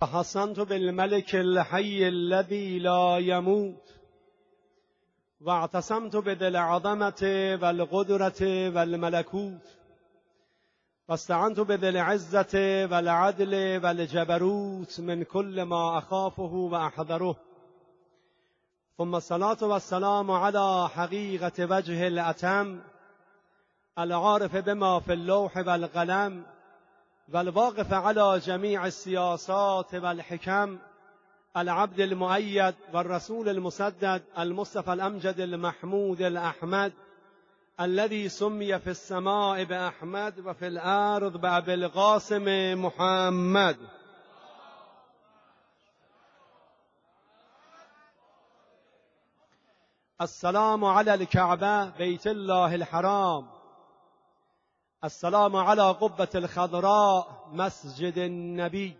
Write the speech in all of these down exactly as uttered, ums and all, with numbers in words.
حسنت بالملك الحي الذي لا يموت واعتصمت بذي العظمة والقدرة والملكوت واستعنت بذي العزة والعدل والجبروت من كل ما أخافه وأحذره. ثم الصلاة والسلام على حقيقة وجه الأتم العارف بما في اللوح والقلم والواقف على جميع السياسات والحكم، العبد المؤيد والرسول المسدد المصطفى الأمجد المحمود الأحمد الذي سمي في السماء بأحمد وفي الأرض بأبي القاسم محمد. السلام على الكعبة بيت الله الحرام، السلام على قبة الخضراء مسجد النبي،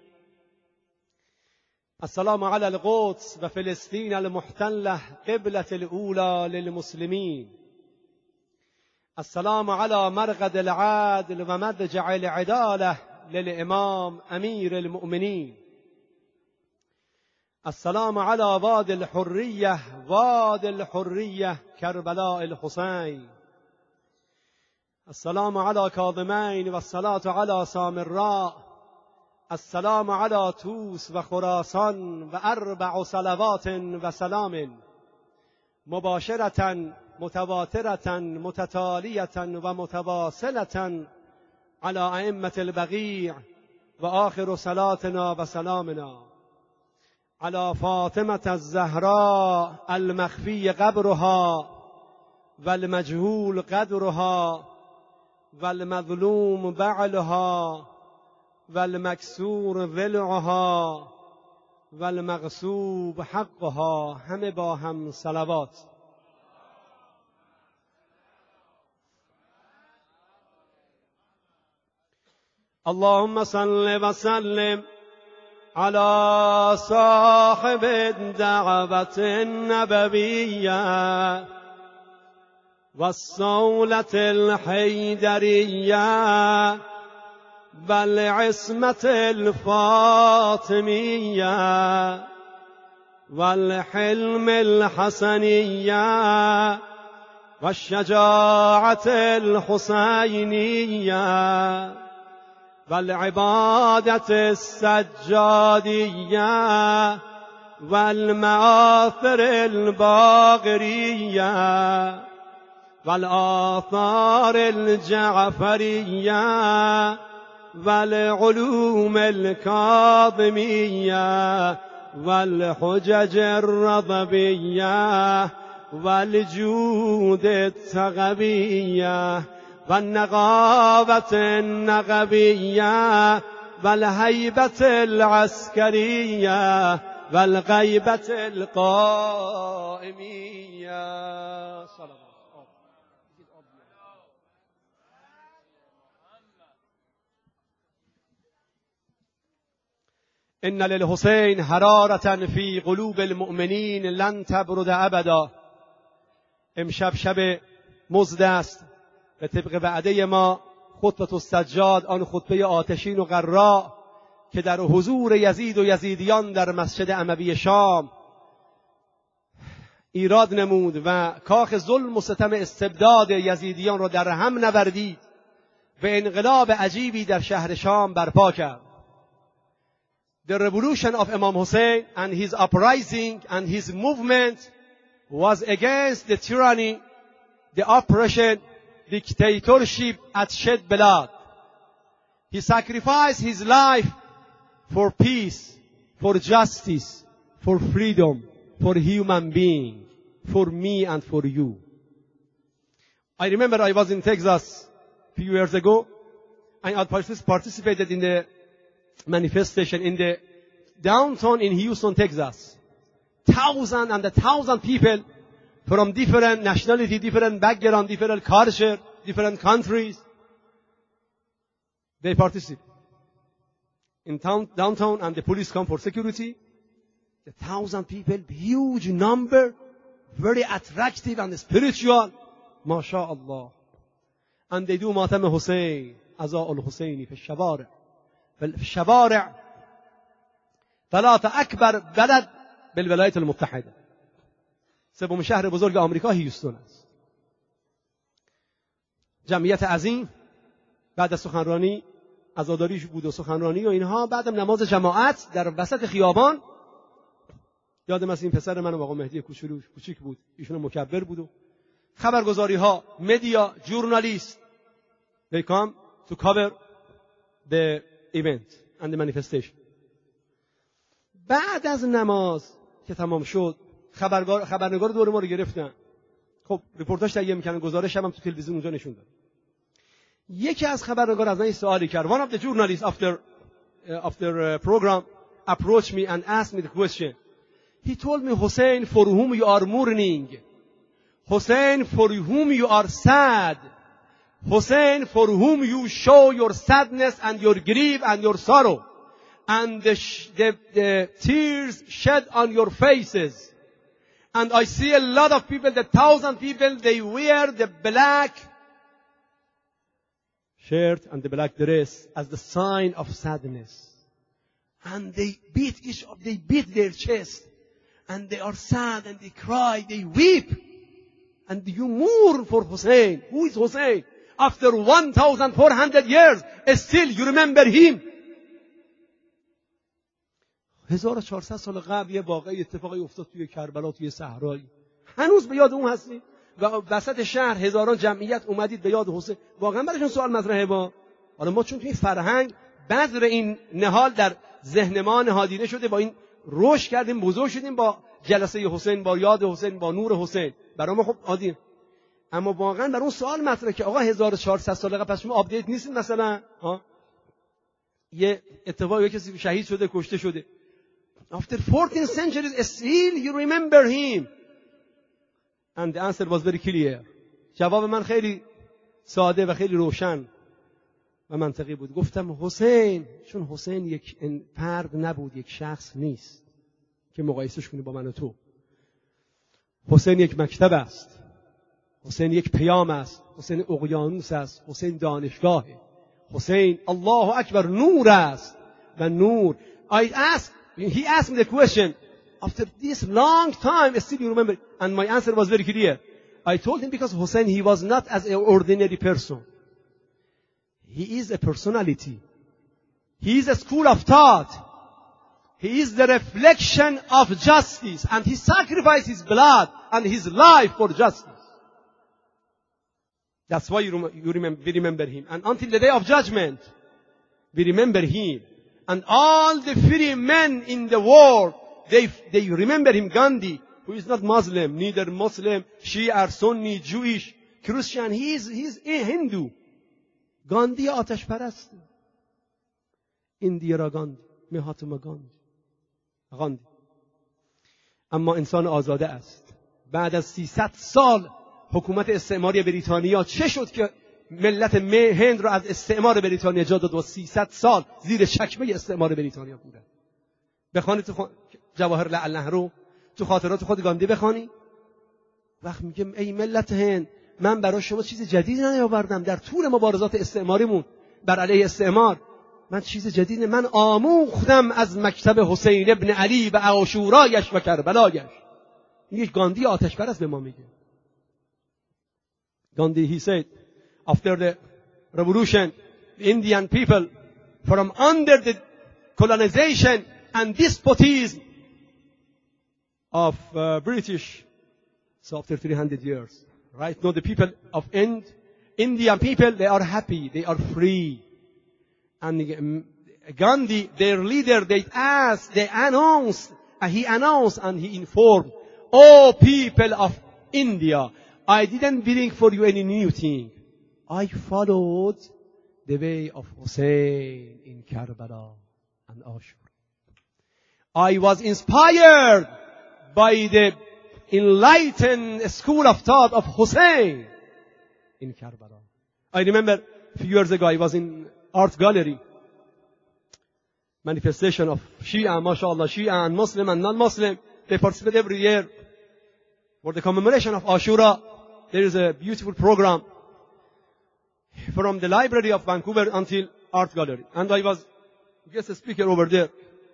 السلام على القدس وفلسطين المحتلة قبلة الأولى للمسلمين، السلام على مرغد العدل ومضجع العدالة للإمام أمير المؤمنين، السلام على وادي الحرية وادي الحرية كربلاء الحسين، السلام على كاظمين والصلاة على سامراء، السلام على توس وخراسان وأربع صلوات وسلام مباشرة متواترة متتالية ومتواصلة على أئمة البقيع، وآخر صلاتنا وسلامنا على فاطمة الزهراء المخفي قبرها والمجهول قدرها والمظلوم بعلها والمكسور ضلعها والمغصوب حقها، همه با هم صلوات. اللهم صل وسلم على صاحب الدعوة النبوية والصولة الحيدرية والعصمة الفاطمية والحلم الحسنية والشجاعة الحسينية والعبادة السجادية والمآثر الباقرية والآثار الجعفرية والعلوم الكاظمية والحجج الرضبية والجود التغبية والنقابة النقبية والهيبة العسكرية والغيبة القائمية. إن للحسين حرارة في قلوب المؤمنین لن تبرد ابدا. امشب شب مزد است به طبق وعده ما خطبة السجاد، آن خطبه آتشین و غراء که در حضور یزید و یزیدیان در مسجد اموی شام ایراد نمود و کاخ ظلم و ستم استبداد یزیدیان را در هم نوردید و انقلاب عجیبی در شهر شام برپا کرد. The revolution of Imam Hussein and his uprising and his movement was against the tyranny, the oppression, dictatorship at shed blood. He sacrificed his life for peace, for justice, for freedom, for human being, for me and for you. I remember I was in Texas a few years ago and I participated in the manifestation in the downtown in Houston, Texas. Thousand and a thousand people from different nationality, different background, different culture, different countries. They participate in town, downtown, and the police come for security. The thousand people, huge number, very attractive and spiritual. MashaAllah. And they do Matam Hussein, Aza al-Husseini في الشوارع. في الشوارع ثلاث اکبر بلد بالولایت المتحده. سومین شهر بزرگ آمریکا هیوستون است. جمعیت عظیم. بعد از سخنرانی عزاداریش بود و سخنرانی و اینها، بعدم نماز جماعت در وسط خیابان. یادم است این پسر من و آقا مهدی کوچولو کوچیک بود، ایشون مکبر بود و خبرگزاری ها، مدیا، ژورنالیست they come to cover the event and the manifestation. بعد از نماز که تمام شد خبرگار خبرنگار دور ما رو گرفتن. خب رپورتاج تهیه میکنن، گزارش هم تو تلویزیون اونجا نشون داد. یکی از خبرنگار از من سوالی کرد. One of the journalists after uh, after uh, program approached me and asked me the question. He told me, Hussein, for whom you are mourning, Hussein, for whom you are sad, Hussein, for whom you show your sadness and your grief and your sorrow, and the, sh- the, the tears shed on your faces. And I see a lot of people, the thousand people, they wear the black shirt and the black dress as the sign of sadness. And they beat each other, they beat their chest. And they are sad and they cry, they weep. And you mourn for Hussein. Who is Hussein? After fourteen hundred years, still you remember him. هزار و چهارصد سال قبل یه واقعی اتفاقی افتاد توی کربلا، توی صحرایی. هنوز به یاد اون هستی؟ و وسط شهر هزاران جمعیت اومدید به یاد حسین. واقعا برایشون سوال مطرحه با. حالا ما چون توی فرهنگ بذر این نهال در ذهن ما نهادینه شده، با این رشد کردیم، بزرگ شدیم با جلسه حسین، با یاد حسین، با نور حسین. برای ما خب عادیه. اما واقعا در اون سوال مطرحه که آقا هزار و چهارصد سال قبل پس شما آپدیت نیستین مثلا؟ ها؟ یه اتفاقی کسی شهید شده، کشته شده. After fourteen centuries still you remember him. And the answer was very clear. جواب من خیلی ساده و خیلی روشن و منطقی بود. گفتم حسین، چون حسین یک فرد نبود، یک شخص نیست که مقایسهش کنی با من و تو. حسین یک مکتب است. حسین یک پیام است. حسین اقیانوس است. حسین دانشگاهه. حسین الله اکبر نور است و نور. I asked, he asked me the question, after this long time, still you remember, and my answer was very clear. I told him because Hussein, he was not as an ordinary person. He is a personality. He is a school of thought. He is the reflection of justice, and he sacrificed his blood and his life for justice. That's why you, rem- you remember, we remember him. And until the day of judgment, we remember him. And all the free men in the world, they, they remember him. Gandhi, who is not Muslim, neither Muslim, Shia, Sunni, Jewish, Christian. He is, he is a Hindu. Gandhi آتش پرست. اندیرا گاندی، مهاتما گاندی. گاندی. اما انسان آزاده است. بعد از سیصد سال حکومت استعماری بریتانیا چه شد که ملت هند رو از استعمار بریتانیا نجات داد و سیصد سال زیر چکمه استعمار بریتانیا بودن. بخوانی تو خ... جواهر لعل نهرو، تو خاطرات خود گاندی بخوانی. وقت میگم ای ملت هند، من برای شما چیز جدید نیاوردم. در طول مبارزات استعماریمون بر علیه استعمار من چیز جدید، من آموختم از مکتب حسین ابن علی و عاشورایش و کربلایش. یک گاندی آتش پرست به ما میگه. Gandhi, he said, after the revolution, the Indian people from under the colonization and despotism of uh, British, so after three hundred years, right now the people of Ind, Indian people, they are happy, they are free. And um, Gandhi, their leader, they asked, they announced, and he announced and he informed, all people of India, I didn't bring for you any new thing. I followed the way of Hussein in Karbala and Ashur. I was inspired by the enlightened school of thought of Hussein in Karbala. I remember a few years ago I was in art gallery, manifestation of Shia, mashallah, Shia and Muslim and non-Muslim. They participate every year for the commemoration of Ashura. There is a beautiful program from the library of Vancouver until art gallery. And I was guest speaker over there.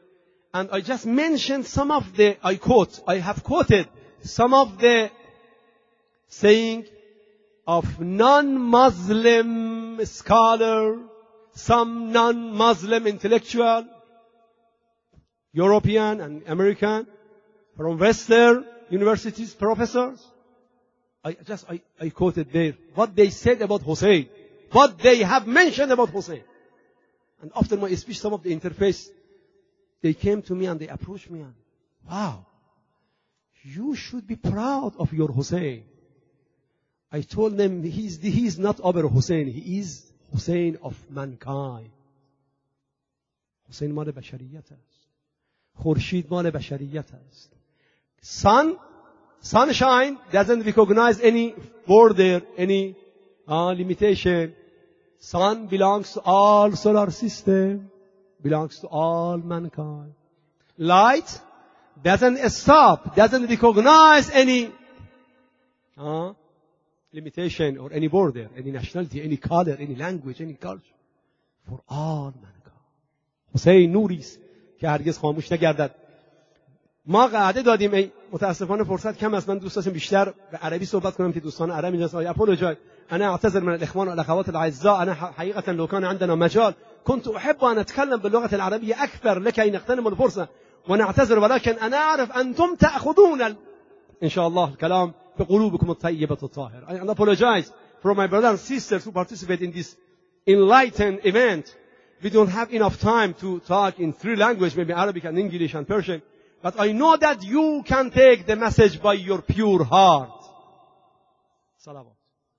And I just mentioned some of the, I quote, I have quoted some of the saying of non-Muslim scholar, some non-Muslim intellectual, European and American, from Western universities, professors. I just, I, I quoted there what they said about Hussein, what they have mentioned about Hussein. And after my speech, some of the interface, they came to me and they approached me and, wow, you should be proud of your Hussein. I told them, he's, he's not our Hussein, he is Hussein of mankind. Hussein مال بشریت است. خورشید مال بشریت است. Sun, sunshine doesn't recognize any border, any uh, limitation. Sun belongs to all solar system, belongs to all mankind. Light doesn't stop, doesn't recognize any uh, limitation or any border, any nationality, any color, any language, any culture. For all mankind. حسین نوری است که هرگز خاموش نگردد. ما قاعده دادیم، ای متاسفانه فرصت کم است، من دوست داشتم بیشتر به عربی صحبت کنم که دوستان عربی اینجاست. آی اپولوجای انا اعتذر من الاخوان والاخوات الاعزاء، انا حقيقه لو كان عندنا مجال كنت احب ان اتكلم باللغه العربيه اكثر لكي نغتنم الفرصه ونعتذر، ولكن انا اعرف انتم تاخذون ال... ان شاء الله الكلام بقلوبكم الطيبه الطاهره. I apologize for my brothers and sisters who participate in this enlightened event. We don't have enough time to talk in three languages, maybe Arabic and English and Persian. But I know that you can take the message by your pure heart. Salawat.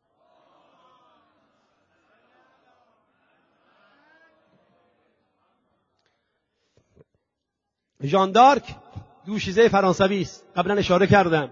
ژان دارک دوشیزه فرانسوی است. قبلا اشاره کردم.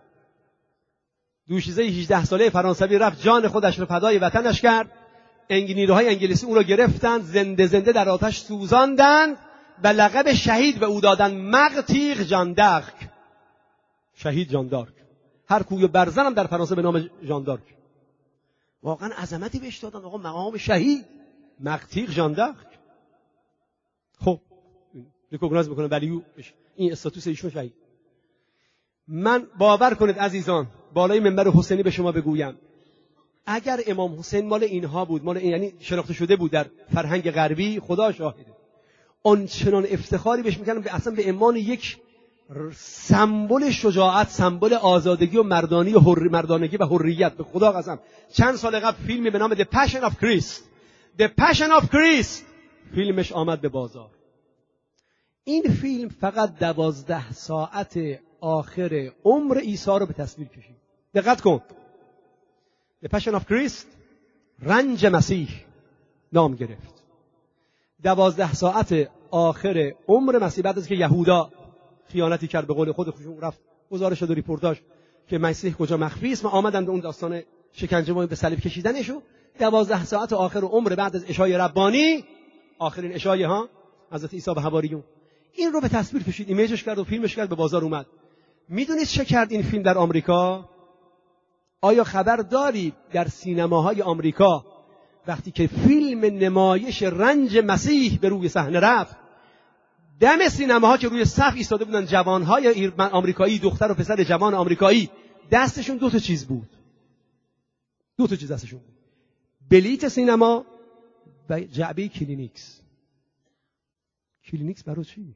دوشیزه هجده ساله فرانسوی رفت جان خودش رو فدای وطنش کرد. نیروهای انگلیسی او رو گرفتن، زنده زنده در آتش سوزاندند و لقب شهید به او دادن، مقتیق ژان دارک، شهید ژان دارک. هر کوی برزن هم در فرانسه به نام ژان دارک. واقعا عظمتی بهش دادن، آقا مقام شهید، مقتیق ژان دارک. خب ریکگنایز میکنه ولی این استاتوس ایشون شهید. من باور کنید عزیزان، بالای منبر حسینی به شما بگویم، اگر امام حسین مال اینها بود، مال این یعنی شناخته شده بود در فرهنگ غربی، خدا شاهده، اون چنان افتخاری بهش میکنم به اصلا به امان یک سمبل شجاعت، سمبل آزادگی و مردانی و حر... مردانگی و حریت. به خدا قسم چند سال قبل فیلمی به نام The Passion of Christ The Passion of Christ فیلمش آمد به بازار. این فیلم فقط دوازده ساعت آخر عمر عیسی رو به تصویر کشید. دقت کن. The Passion of Christ، رنج مسیح نام گرفت. دوازده ساعت آخر عمر مسیح، بعد از که یهودا خیانتی کرد به قول خودشون، رفت گزارش داد و ریپورتاج که مسیح کجا مخفی است، ما آمدن به اون داستان شکنجه و به صلیب کشیدنشو. دوازده ساعت آخر عمر بعد از عشای ربانی، آخرین عشای ها حضرت عیسی به حواریون، این رو به تصویر کشید، ایمیجش کرد و فیلمش کرد، به بازار اومد. میدونید چه کرد این فیلم در آمریکا؟ آیا خبر داری در سینماهای آمریکا وقتی که فیلم نمایش رنج مسیح به روی صحنه رفت، دم سینماها که روی صف ایستاده بودن جوانهای آمریکایی، دختر و پسر جوان آمریکایی، دستشون دو تا چیز بود. دو تا چیز دستشون بود. بلیت سینما و جعبه کلینیکس. کلینیکس برای چی؟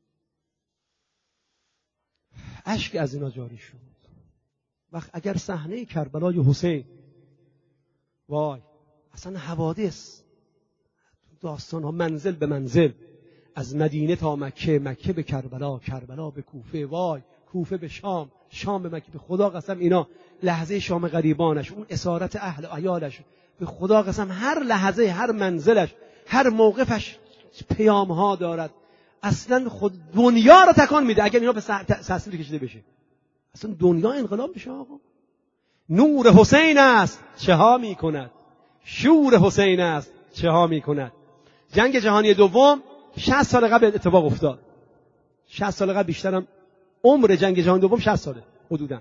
اشک از اینا جاری شد. وقت اگر صحنه کربلای حسین، وای اصلا حوادث، داستان ها منزل به منزل، از مدینه تا مکه، مکه به کربلا، کربلا به کوفه، وای کوفه به شام، شام به مکه. به خدا قسم اینا لحظه شام غریبانش، اون اسارت اهل و عیالش، به خدا قسم هر لحظه، هر منزلش، هر موقفش پیام ها دارد. اصلا خود دنیا رو تکان میده اگر اینا به تصویر کشیده بشه. اصلا دنیا انقلاب بشه آقا. نور حسین است چه ها میکند، شور حسین است چه ها میکند. جنگ جهانی دوم شصت سال قبل اتفاق افتاد. شصت سال قبل، بیشترم عمر جنگ جهانی دوم شصت ساله حدودا.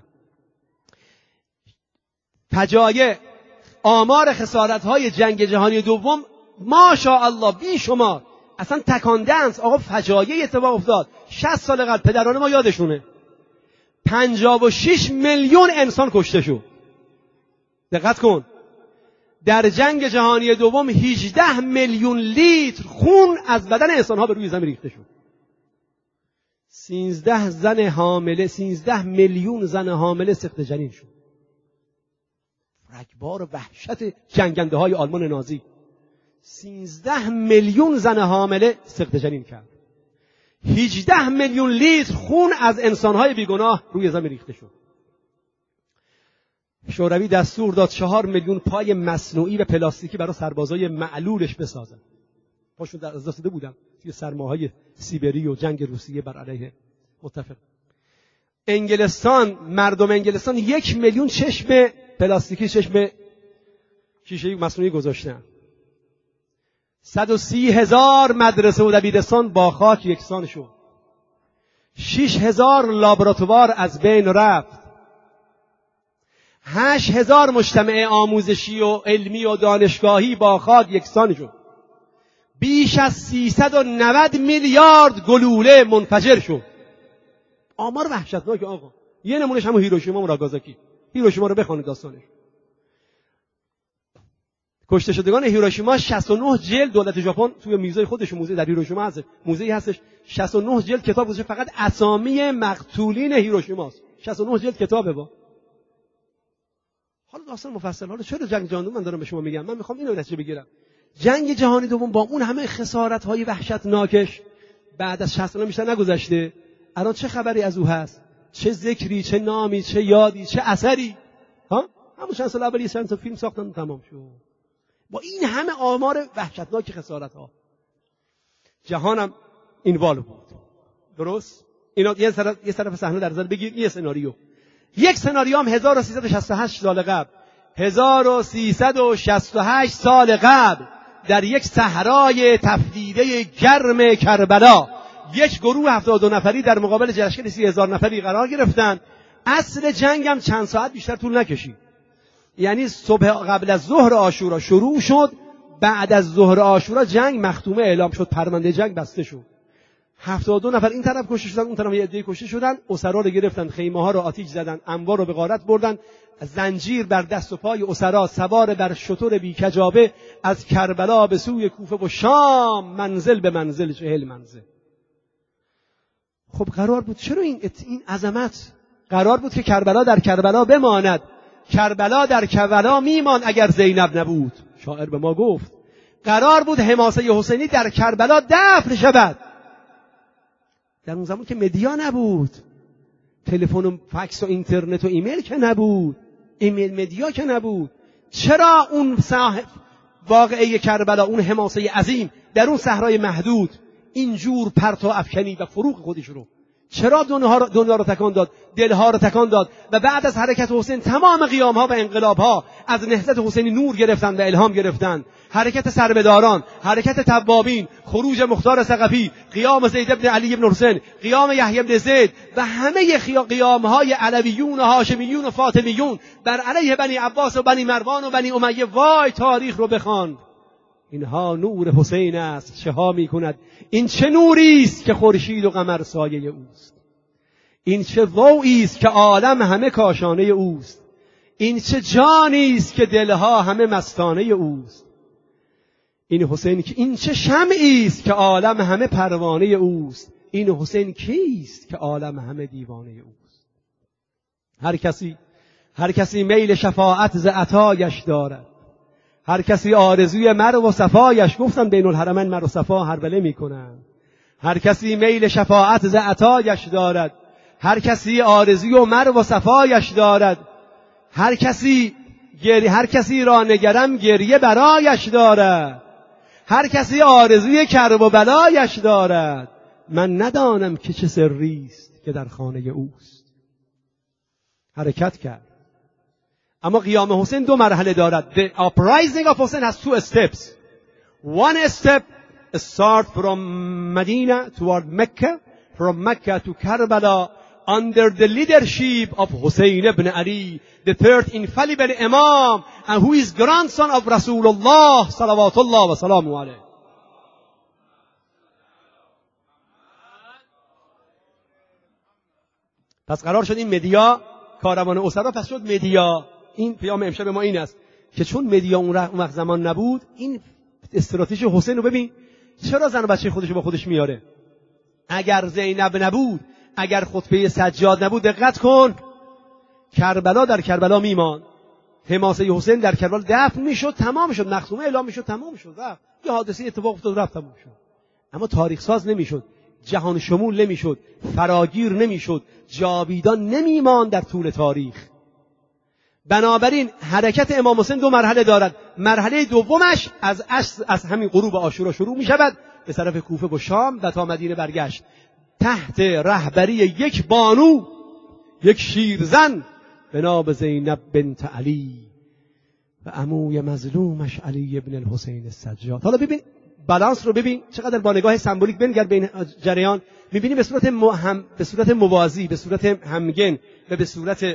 فجایع، آمار خسارت های جنگ جهانی دوم ماشاءالله بی شمار. اصلا تکاندنس. آقا فجایعی اتفاق افتاد شصت سال قبل، پدران ما یادشونه. پنجاه و شش میلیون انسان کشته شد. دقت کن، در جنگ جهانی دوم هجده میلیون لیتر خون از بدن انسان‌ها به روی زمین ریخته شد. سیزده زن حامله، سیزده میلیون زن حامله سقط جنین شد. رگبار و وحشت جنگنده های آلمان نازی. سیزده میلیون زن حامله سقط جنین کرد. هجده میلیون لیتر خون از انسان‌های بیگناه روی زمین ریخته شد. شوروی دستور داد چهار میلیون پای مصنوعی و پلاستیکی برای سربازای معلولش بسازن. پاشون در از دست داده بودن توی سرماهای سیبری و جنگ روسیه بر علیه متفق. انگلستان، مردم انگلستان یک میلیون چشم پلاستیکی، چشم شیشه‌ای مصنوعی گذاشتن. صد و سی هزار مدرسه و دبیرستان با خاک یکسان شد. شش هزار لابراتوار از بین رفت. هشت هزار مجتمع آموزشی و علمی و دانشگاهی با خاک یکسان شد. بیش از سیصد و نود میلیارد گلوله منفجر شد. آمار وحشتناک آقا. یه نمونهش همون هیروشیما و ناگازاکی. هیروشیما رو بخونید داستانش. کشته شدگان هیروشیما شصت و نه جلد دولت ژاپن توی موزه خودش، موزه در هیروشیما هست، موزه‌ای هستش شصت و نه جلد کتاب گذاشته فقط اسامی مقتولین هیروشیماست. شصت و نه جلد کتابه با. حالا داستان مفصل. حالا چرا جنگ جهانی دوم من دارم به شما میگم؟ من میخوام اینو نتیجه بگیرم. جنگ جهانی دوم با اون همه خسارت‌های وحشتناکش بعد از شصت سال بیشتر نگذشته. الان چه خبری از او هست؟ چه ذکری، چه نامی، چه یادی، چه اثری؟ ها؟ همون چند سال اول یه چند تا فیلم ساختن تمام شد. با این همه آمار وحشتناک خسارت‌ها. جهانم اینوالو بود. درست؟ اینا یه طرف یه طرف صحنه در نظر بگیر. یه سناریو. یک سناریو هم هزار و سیصد و شصت و هشت سال قبل. هزار و سیصد و شصت و هشت سال قبل در یک صحرای تفدیده گرم کربلا یک گروه هفتاد و دو نفری در مقابل لشکر سی هزار نفری قرار گرفتن. اصل جنگ هم چند ساعت بیشتر طول نکشید. یعنی صبح قبل از ظهر عاشورا شروع شد، بعد از ظهر عاشورا جنگ مختومه اعلام شد، پرونده جنگ بسته شد. هفتاد و دو نفر این طرف کشته شدن، اون طرف یه عده کشته شدن. اسرا رو گرفتن، خیمه ها رو آتش زدن، انبار رو به غارت بردن، زنجیر بر دست و پای اسرا، سوار بر شتر بیکجابه از کربلا به سوی کوفه و شام، منزل به منزل چهل منزل. خب قرار بود چرا این این عظمت قرار بود که کربلا در کربلا بماند. کربلا در کربلا میمان اگر زینب نبود. شاعر به ما گفت قرار بود حماسه حسینی در کربلا دفن شود. در اون زمان که مدیا نبود، تلفن و فکس و اینترنت و ایمیل که نبود، ایمیل مدیا که نبود، چرا اون صاحب واقعه کربلا، اون حماسه عظیم در اون صحرای محدود اینجور پرتو افکنی و فروغ خودش رو چرا دنیا رو, دنیا رو تکان داد، دلها رو تکان داد و بعد از حرکت حسین تمام قیامها و انقلابها از نهضت حسینی نور گرفتن و الهام گرفتن. حرکت سربداران، حرکت توابین، خروج مختار ثقفی، قیام زید بن علی بن حسین، قیام یحیی بن زید و همه قیامهای علویون و هاشمیون و فاطمیون بر علیه بنی عباس و بنی مروان و بنی امیه. وای تاریخ رو بخوان. اینها نور حسین است، چه ها می کند. این چه نوری است که خورشید و قمر سایه اوست. این چه ضوئی است که عالم همه کاشانه اوست. این چه جانی است که دلها همه مستانه اوست. این حسین که این چه شمعی است که عالم همه پروانه اوست. این حسین کیست که عالم همه دیوانه اوست. هر کسی هر کسی میل شفاعت ز عطایش دارد، هر کسی آرزوی مر و صفایش. گفتن بین الحرمین مر و صفا هربله میکنن. هر کسی میل شفاعت ز عطایش دارد، هر کسی آرزوی و مر و صفایش دارد. هر کسی گری هر کسی را نگرم گریه برایش دارد، هر کسی آرزوی کرب و بلایش دارد. من ندانم که چه سری است که در خانه اوست. حرکت کرد. اما قیام حسین دو مرحله دارد. The uprising of Hussein has two steps. One step start from Medina toward Mecca, from Mecca to Karbala under the leadership of Hussein ibn Ali, the third infallible Imam, and who is grandson of Rasulullah salawatullah wa salamu alayhi. پس قرار شد این مدیا کاروان اسرا پس شد مدیا. این پیام امشب ما این است که چون مدیا اون وقت زمان نبود، این استراتژی حسین رو ببین چرا زن و بچه خودش با خودش میاره. اگر زینب نبود، اگر خطبه سجاد نبود، دقت کن، کربلا در کربلا میمان، حماسه حسین در کربلا دفن میشد، تمام شد، مختومه اعلام میشد، تمام شد، رفت. یه حادثه اتفاق افتاد رفت، تمام شد. اما تاریخ ساز نمیشد، جهان شمول نمیشد، فراگیر نمیشد، جاویدان نمیمان در طول تاریخ. بنابراین حرکت امام حسین دو مرحله دارد. مرحله دومش از از همین غروب عاشورا شروع می شود، به طرف کوفه و شام و تا مدینه برگشت، تحت رهبری یک بانو، یک شیرزن به نام زینب بنت علی و عموی مظلومش علی ابن الحسین السجاد. حالا ببین بالانس رو، ببین چقدر با نگاه سمبولیک بنگر بین جریان، می‌بینی به صورت هم، به صورت موازی، به صورت همگن و به صورت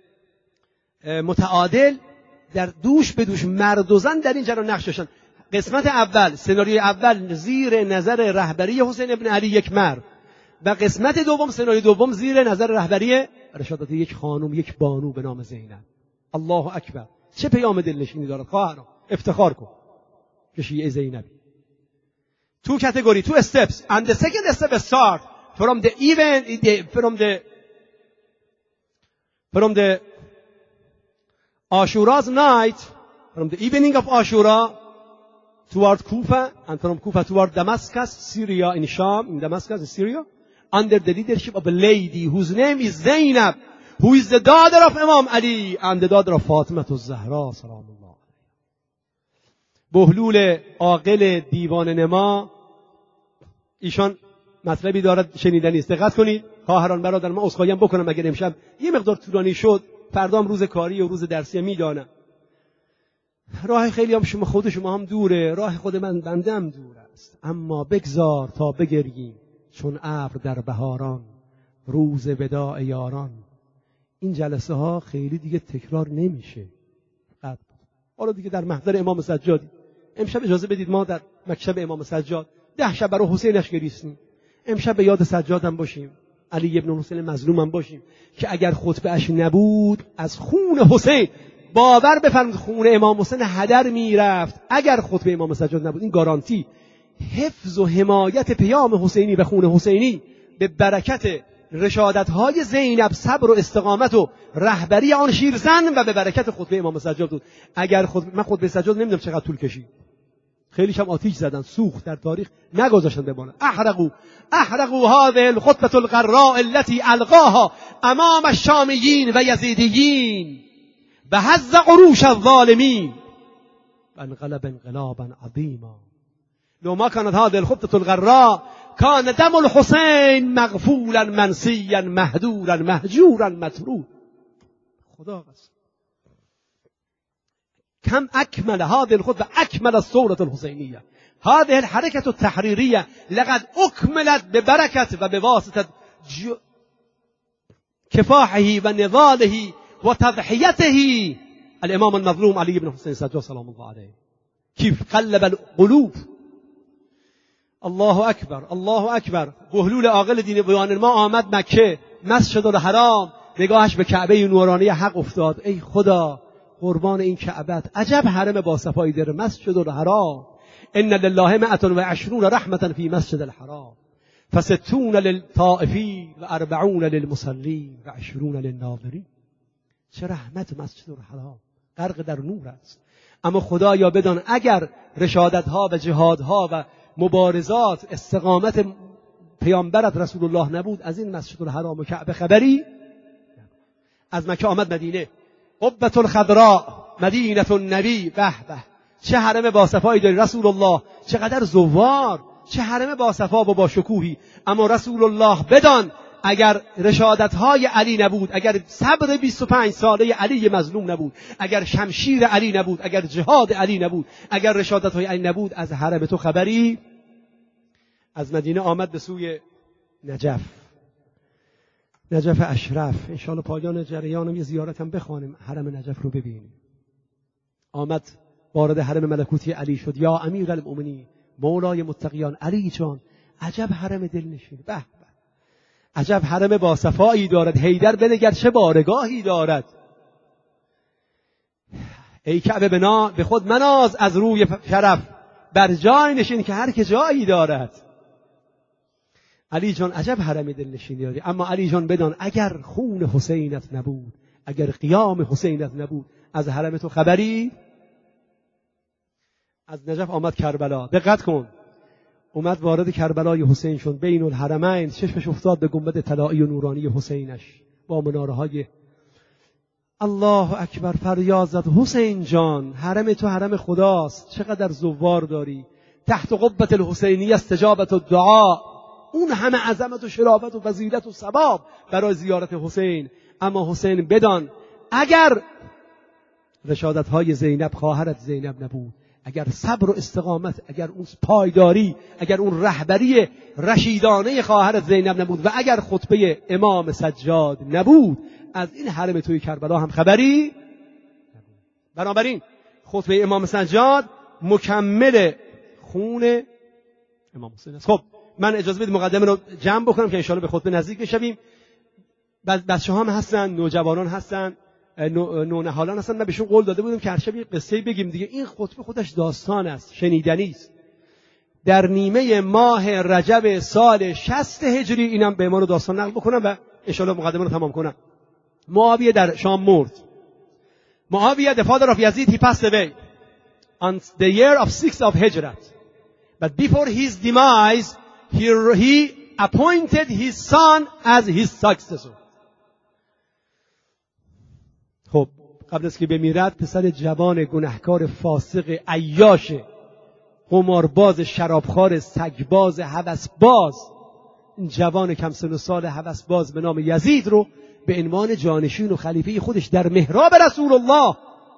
متعادل در دوش به دوش مرد و زن در این جریان نقش داشتن. قسمت اول، سناریوی اول زیر نظر رهبری حسین ابن علی یک مرد، و قسمت دوم، سناریوی دوم زیر نظر رهبری رشادت یک خانم، یک بانو به نام زینب. الله اکبر، چه پیام دلنشینی دارد خواهران، افتخار کن که شیعه زینبی. Two category, two steps, and the second step start from the event, from the from the Ashura's night, from the evening of Ashura toward Kufa, and from Kufa toward Damascus, Syria, in Sham, in Damascus, in Syria, under the leadership of a lady whose name is Zainab, who is the daughter of Imam Ali and the daughter of Fatima al-Zahra, salam Allah. بهلول عاقل دیوانه نما، ایشان مطلبی دارد شنیدنی است. دقت کنید خواهران برادر، من عذرخواهی بکنم اگر امشب یه مقدار طولانی شد، فردام روز کاری و روز درسی میدانم. راه خیلی هم شما خود شما هم دوره، راه خود من بنده هم دور است، اما بگذار تا بگرییم چون ابر در بهاران، روز وداع یاران. این جلسه ها خیلی دیگه تکرار نمیشه. قد حالا دیگه در محضر امام سجادی، امشب اجازه بدید ما در مکتب امام سجاد ده شب برای حسینش گریستیم. امشب به یاد سجاد هم باشیم، علی ابن حسین مظلوم هم باشیم که اگر خطبه اش نبود از خون حسین، باور بفرمایید خون امام حسین هدر میرفت. اگر خطبه امام سجاد نبود، این گارانتی حفظ و حمایت پیام حسینی و خون حسینی به برکت رشادت‌های زینب، صبر و استقامت و رهبری آن شیرزن و به برکت خطبه امام سجاد بود. اگر خطبه، من خطبه سجاد نمیدونم چقدر طول کشید، خیلی هم آتیش زدن، سوخت، در تاریخ نگذاشتن بمانه. احرقوا احرقوا هذه الخطبه الغراء التي القاها امام الشامیین و یزیدیین بهز عروش الظالمین وانقلب انقلابا عظیما. لو ما كانت هذه الخطبه الغراء كان دم الحسين مغفولا منسيا مهدورا مهجورا مطرود. خدا قسم كم أكمل هذه الخطبة، أكمل الثورة الحسينية، هذه الحركة التحريرية لقد أكملت ببركة وبواسطة كفاحه ونضاله وتضحيته الإمام المظلوم علي بن حسين السجاد سلام الله عليه. كيف قلب القلوب. الله اکبر، الله اکبر. بهلول عاقل دین بیان ما آمد مکه، مسجد الحرام، نگاهش به کعبه نورانی حق افتاد. ای خدا قربان این کعبت، عجب حرم با صفایی داره مسجد الحرام. ان لله مئة و عشرون رحمة فی مسجد الحرام فستون للطائفین و اربعون للمصلین و عشرون للناظرین. چه رحمت مسجد الحرام، غرق در نور است. اما خدایا بدان اگر رشادت‌ها و جهادها و مبارزات استقامت پیامبرت رسول الله نبود، از این مسجد الحرام و کعبه خبری. از مکه آمد مدینه، قبة الخضراء مدینه النبی. به به، چه حرم با صفایی داری رسول الله، چقدر زوار، چه حرم با صفا و با شکوهی. اما رسول الله بدان اگر رشادت‌های علی نبود، اگر صبر بیست و پنج ساله علی مظلوم نبود، اگر شمشیر علی نبود، اگر جهاد علی نبود، اگر رشادت‌های علی نبود، از حرم تو خبری. از مدینه آمد به سوی نجف، نجف اشرف. انشاءالله پایان جریانم یه زیارت هم بخوانیم، حرم نجف رو ببینیم. آمد وارد حرم ملکوتی علی شد. یا امیر المؤمنین، مولای متقیان، علی جان، عجب حرم دلنشین. به عجب حرم با صفایی دارد، حیدر بنگر چه بارگاهی دارد. ای کعبه بنا به خود مناز از روی شرف، بر جای نشین که هر که جایی دارد. علی جان عجب حرم دلنشینی داری، اما علی جان بدان اگر خون حسینت نبود، اگر قیام حسینت نبود، از حرم تو خبری؟ از نجف آمد کربلا، دقت کن، اومد وارد کربلای حسین شد، بین الحرمین چشمش افتاد به گنبد طلایی و نورانی حسینش با مناره های. الله اکبر فریاد زد حسین جان حرم تو حرم خداست، چقدر زوار داری، تحت قبة الحسینی استجابت الدعا، اون همه عظمت و شرافت و فضیلت و ثواب برای زیارت حسین. اما حسین بدان اگر رشادت های زینب خواهرت زینب نبود، اگر صبر و استقامت، اگر اون پایداری، اگر اون رهبری رشیدانه خواهرت زینب نبود و اگر خطبه امام سجاد نبود، از این حرم توی کربلا هم خبری نبود. بنابراین خطبه امام سجاد مکمل خون امام حسین است. خب من اجازه بدید مقدمه رو جمع بکنم که انشاءالله به خطبه نزدیک بشیم. بچه هم هستن، نوجوانان هستن، نونهالان هستن. من بهشون قول داده بودم که هر شب یه قصه بگیم دیگه. این خطبه خودش داستان است، شنیدنی است. در نیمه ماه رجب سال شصت هجری، اینم به ایمان داستان نقل بکنم و انشاءالله مقدمه رو تمام کنم. معاویه در شام مرد. معاویه the father of Yazid, he passed away on the year of sixth of Hijrat. But before his demise, he, he appointed his son as his successor. خب قبل از که بمیرد پسر جوان گنهکار فاسق عیاش قمارباز شرابخوار سگباز هوسباز، این جوان کم سن و سال هوسباز به نام یزید رو به عنوان جانشین و خلیفه خودش در محراب رسول الله،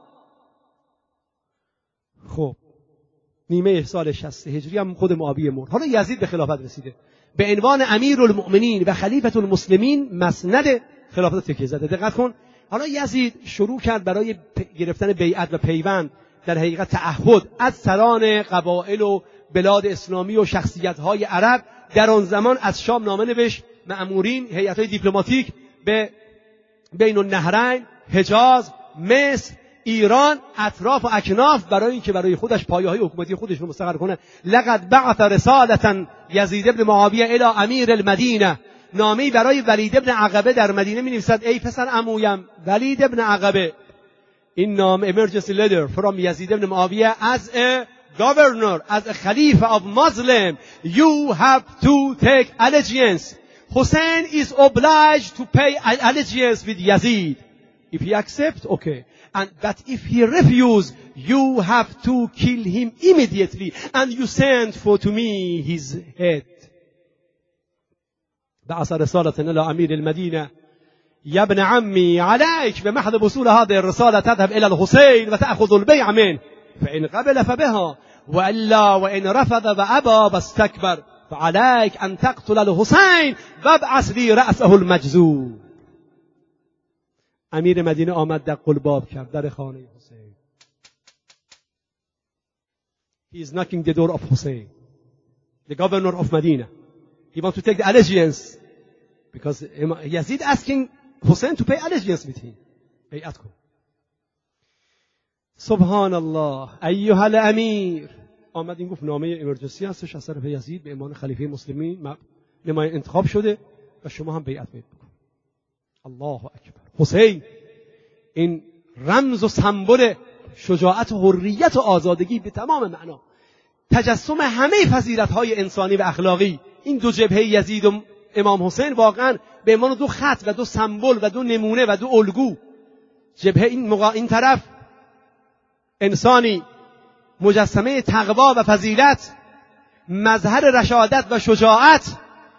خب نیمه سال شصت هجری هم خود معاویه مرد. حالا یزید به خلافت رسیده، به عنوان امیرالمؤمنین و خلیفة المسلمین مسند خلافت تکیه زده. دقت کن، حالا یزید شروع کرد برای گرفتن بیعت و پیوند، در حقیقت تعهد از سران قبایل و بلاد اسلامی و شخصیت‌های عرب. در آن زمان از شام نامه نوشت مأمورین، هیئت‌های دیپلماتیک به بین النهرین، حجاز، مصر، ایران، اطراف و اکناف، برای اینکه برای خودش پایه‌های حکومتی خودش رو مستقر کنه. لقد بعث رسالة یزید ابن معاویه الی امیر المدینه، نامه‌ای برای ولید ابن عقبه در مدینه می‌نویسد ای پسر عمویم ولید ابن عقبه، این نام emergency letter from یزید ابن معاویه as a governor, as a khalifa of Muslim, you have to take allegiance. Hussein is obliged to pay allegiance with Yazid. If he accepts, okay. And but if he refuses, you have to kill him immediately and you send for to me his head. بعث رسالة إلى أمير المدينة يا ابن عمي عليك بمحض وصول هذه الرسالة تذهب إلى الحسين وتأخذ البيع منه، فإن قبل فبها وإلا وإن رفض وأبى واستكبر فعليك أن تقتل الحسين وابعث لي رأسه المجزور. امیر مدینه آمد دق الباب کرد، در خانه حسین. He is knocking the door of Hussein, the governor of Medina. He wants to take the allegiance because Yazid asking Hussein to pay allegiance with him. بیعت کن. سبحان الله ایها الامیر. آمد این گفت نامه امرجنسی هستش از طرف یزید به عنوان خلیفه مسلمین، نماینده انتخاب شده و شما هم بیعت بکن. الله اکبر. حسین این رمز و سمبل شجاعت و حریت و آزادگی به تمام معنا، تجسم همه فضیلت‌های انسانی و اخلاقی. این دو جبهه یزید و امام حسین واقعا به عنوان دو خط و دو سمبل و دو نمونه و دو الگو. جبهه این مقا... این طرف انسانی مجسمه تقوا و فضیلت، مظهر رشادت و شجاعت،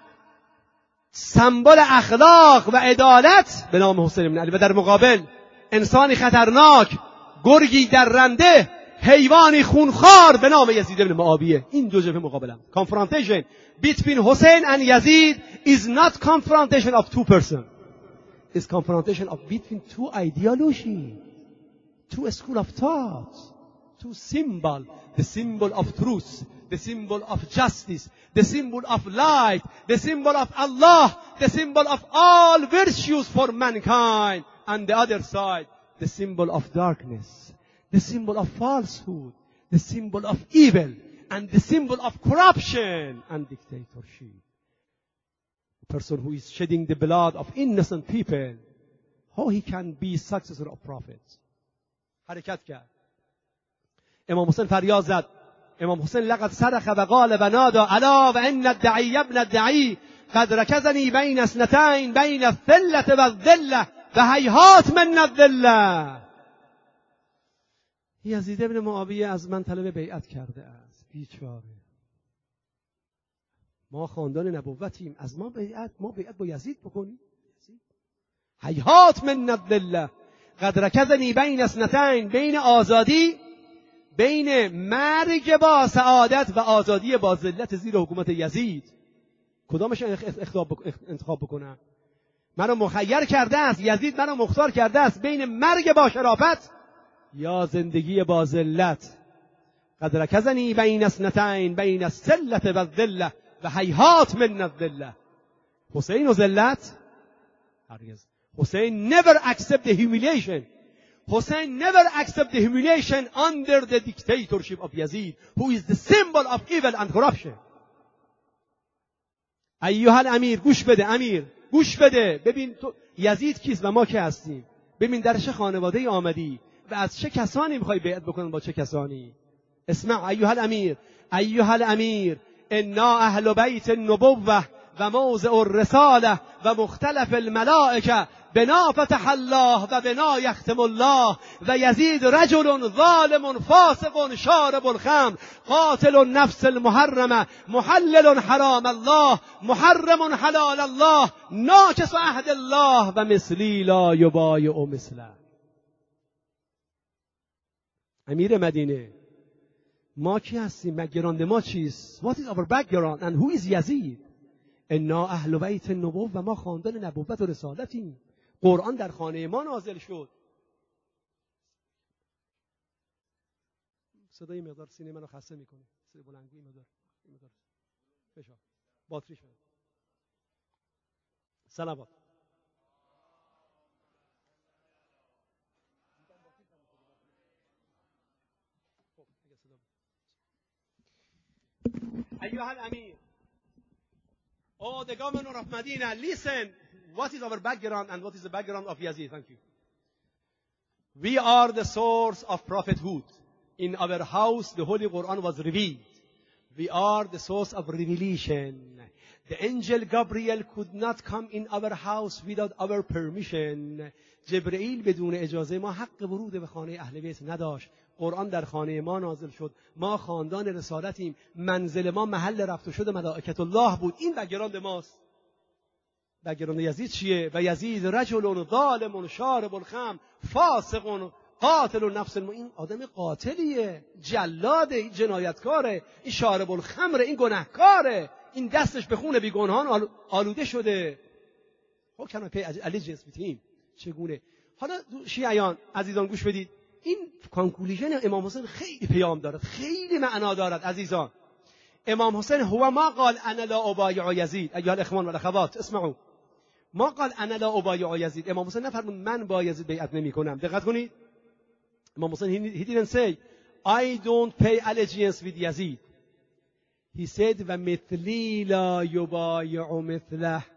سمبل اخلاق و عدالت به نام حسین بن علی، و در مقابل انسانی خطرناک، گرگی درنده، حیوانی خونخوار به نام یزید بن معاویه. این دو جبهه مقابلم. Confrontation between Hussein and Yazid is not confrontation of two persons. It's confrontation of between two ideology, two school of thought, two symbols, the symbol of truth, the symbol of justice, the symbol of light, the symbol of Allah, the symbol of all virtues for mankind, and the other side, the symbol of darkness, the symbol of falsehood, the symbol of evil, and the symbol of corruption and dictatorship. A person who is shedding the blood of innocent people, how he can be successor of prophets. حرکت کرد. امام حسین فریاد زد. امام حسین لقد صرخ و قال و نادى الا و ان الدعي ابن الدعي قد ركزني بين اثنتين بين الثلة والذلة و هیهات من الذلة. یزید ابن معاویه از من طلب بیعت کرده است. بیچاره. ما خاندان نبوتیم، از ما بیعت ما بیعت با یزید بکنیم. هیهات من الذلة قد ركزني بين اثنتين، بین آزادی، بین مرگ با سعادت و آزادی با ذلت زیر حکومت یزید. کدامش انتخاب بکنم؟ منو مخیر کرده است یزید، منو مختار کرده است بین مرگ با شرافت یا زندگی با ذلت. قد ركزني بين اثنتين بين السلة والذلة و هیهات من الذلة. حسین و ذلت هرگز. Hussein never accept the humiliation. Hussein never accept the humiliation under the dictatorship of Yazid, who is the symbol of evil and corruption. ایها الامیر، گوش بده امیر، گوش بده. ببین تو یزید کیست و ما که هستیم. ببین در چه خانواده آمدی و از چه کسانی میخوای بیعت بکنن با چه کسانی. اسمع ایها الامیر، ایها الامیر انا اهل بیت النبوة و موضع الرساله و مختلف الملائکه بنا فتح الله و بنا یختم الله و یزید رجل ظالم فاسق شارب الخمر قاتل النفس المحرمه محلل حرام الله محرم حلال الله ناکس عهد الله و مثلی لا یبایع مثله. امیر مدینه، ما کی هستیم؟ بک‌گراند ما چیست؟ What is our background and who is Yazid؟ انا اهل بیت النبوة و ما خاندان نبوت و رسالتیم. قرآن در خانه ما نازل شد. صدای مقدار سینه منو خسته میکنه. صدای بلندگویی مقدار مقدار فشار باتری شد. صلوات. ایها الامیر، oh the governor of Medina, listen, what is our background and what is the background of Yazid? Thank you. We are the source of prophethood. In our house the Holy Quran was revealed. We are the source of revelation. The angel Gabriel could not come in our house without our permission. جبرئیل بدون اجازه ما حق ورود به خانه اهل بیت نداشت. قرآن در خانه ما نازل شد. ما خاندان رسالتیم. منزل ما محل رفت و شد ملائکت الله بود. این بک‌گراند ماست. بک‌گراند یزید چیه؟ و یزید رجل ظالم شارب الخمر فاسق قاتل النفس الم... این آدم قاتلیه، جلاده، این جنایتکاره، این شارب الخمر، این گناهکاره، این دستش به خون بیگناهان آلوده شده. How can I pay allegiance with him؟ چگونه؟ حالا شیعیان عزیزان گوش بدید، این کانکلوژن امام حسین خیلی پیام دارد، خیلی معنا دارد عزیزان. امام حسین هو ما قال انا لا ابایع یزید. ایها الاخوان و الاخوات اسمعوا، ما قال انا لا ابایع یزید. امام حسین نفرمود من با یزید بیعت نمی کنم. دقت کنید، امام حسین he didn't say I don't pay allegiance with Yazid. He said و مثلی لا یبایع مثله،